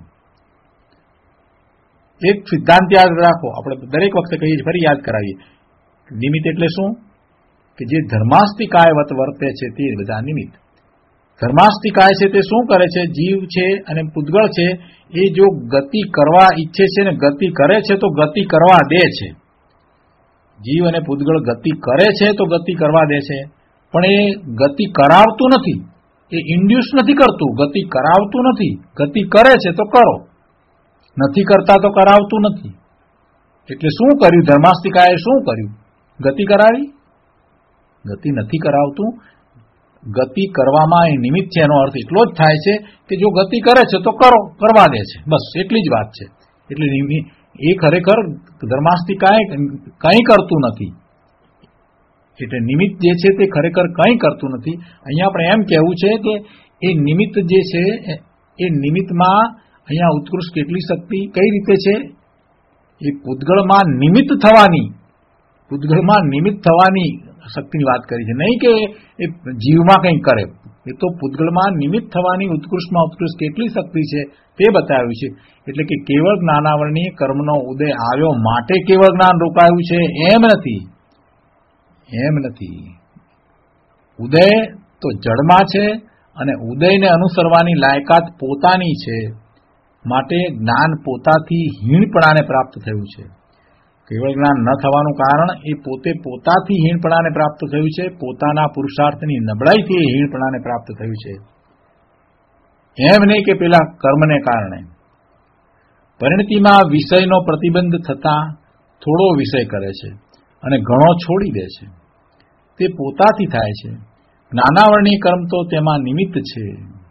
એક સિદ્ધાંત યાદ રાખો, આપણે દરેક વખતે કહીએ છીએ, ફરી યાદ કરાવીએ. નિમિત્ત એટલે શું? કે જે ધર્માસ્તિકાયવત વર્તે છે તે બધા નિમિત્ત. ધર્માસ્તિકાય છે તે શું કરે છે? જીવ છે અને પૂતગળ છે એ જો ગતિ કરવા ઈચ્છે છે ને ગતિ કરે છે તો ગતિ કરવા દે છે. જીવ અને પૂતગળ ગતિ કરે છે તો ગતિ કરવા દે છે, પણ એ ગતિ કરાવતું નથી. એ ઇન્ડ્યુસ નથી કરતું, ગતિ કરાવતું નથી. ગતિ કરે છે તો કરો, નથી કરતા તો કરાવતું નથી. એટલે શું કર્યું? ધર્માસ્તિકાએ શું કર્યું? ગતિ કરાવી? ગતિ નથી કરાવતું. ગતિ કરવામાં એ નિમિત્ત છે. એનો અર્થ એટલો જ થાય છે કે જો ગતિ કરે છે તો કરો, કરવા દે છે, બસ એટલી જ વાત છે. એટલે એ ખરેખર ધર્માસ્તિકાએ કંઈ કરતું નથી. એટલે નિમિત્ત જે છે તે ખરેખર કંઈ કરતું નથી. અહીંયા આપણે એમ કહેવું છે કે એ નિમિત્ત જે છે એ નિમિત્તમાં અહીંયા ઉત્કૃષ્ટ કેટલી શક્તિ કઈ રીતે છે? એ પૂતગળમાં નિમિત્ત થવાની પૂતગળમાં નિમિત્ત થવાની શક્તિની વાત કરી છે, નહીં કે એ જીવમાં કંઈક કરે. એ તો પૂતગળમાં નિમિત્ત થવાની ઉત્કૃષ્ટમાં ઉત્કૃષ્ટ કેટલી શક્તિ છે તે બતાવ્યું છે. એટલે કે કેવળ જ્ઞાનાવરણીય કર્મનો ઉદય આવ્યો માટે કેવળ જ્ઞાન રોકાયું છે એમ નથી. એમ નથી. ઉદય તો જડમાં છે અને ઉદયને અનુસરવાની લાયકાત પોતાની છે. માટે જ્ઞાન પોતાથી હીણપણાને પ્રાપ્ત થયું છે. કેવળ જ્ઞાન ન થવાનું કારણ એ પોતે પોતાથી હીણપણાને પ્રાપ્ત થયું છે. પોતાના પુરુષાર્થની નબળાઈથી એ હીણપણાને પ્રાપ્ત થયું છે. એમ નહીં કે પેલા કર્મને કારણે. પરિણતિમાં વિષયનો પ્રતિબંધ થતાં થોડો વિષય કરે છે અને ઘણો છોડી દે છે. તે પોતાથી થાય છે. જ્ઞાનાવરણીય કર્મ તો તેમાં નિમિત્ત છે.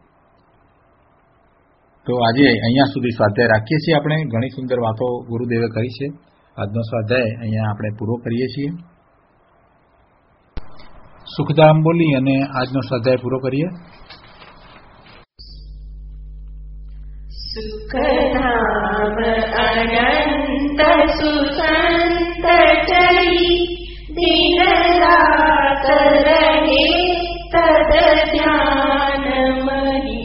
તો આજે અહીંયા સુધી સ્વાધ્યાય રાખીએ છીએ. આપણે ઘણી સુંદર વાતો ગુરુદેવે કરી છે. આજનો સ્વાધ્યાય અહીંયા આપણે પૂરો કરીએ છીએ. સુખધામ બોલી અને આજનો સ્વાધ્યાય પૂરો કરીએ. સુખધામ અનંત સુસંત ચરી દિન રાત રહે તદ ધ્યાન મહી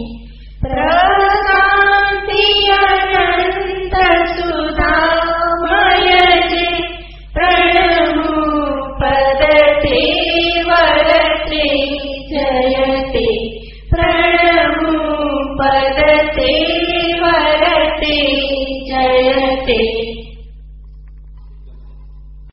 પ્રશાંતિ અનંત સુધામય જે પ્રણમુ પદતે વરતે જયતે પ્રણમુ પદતે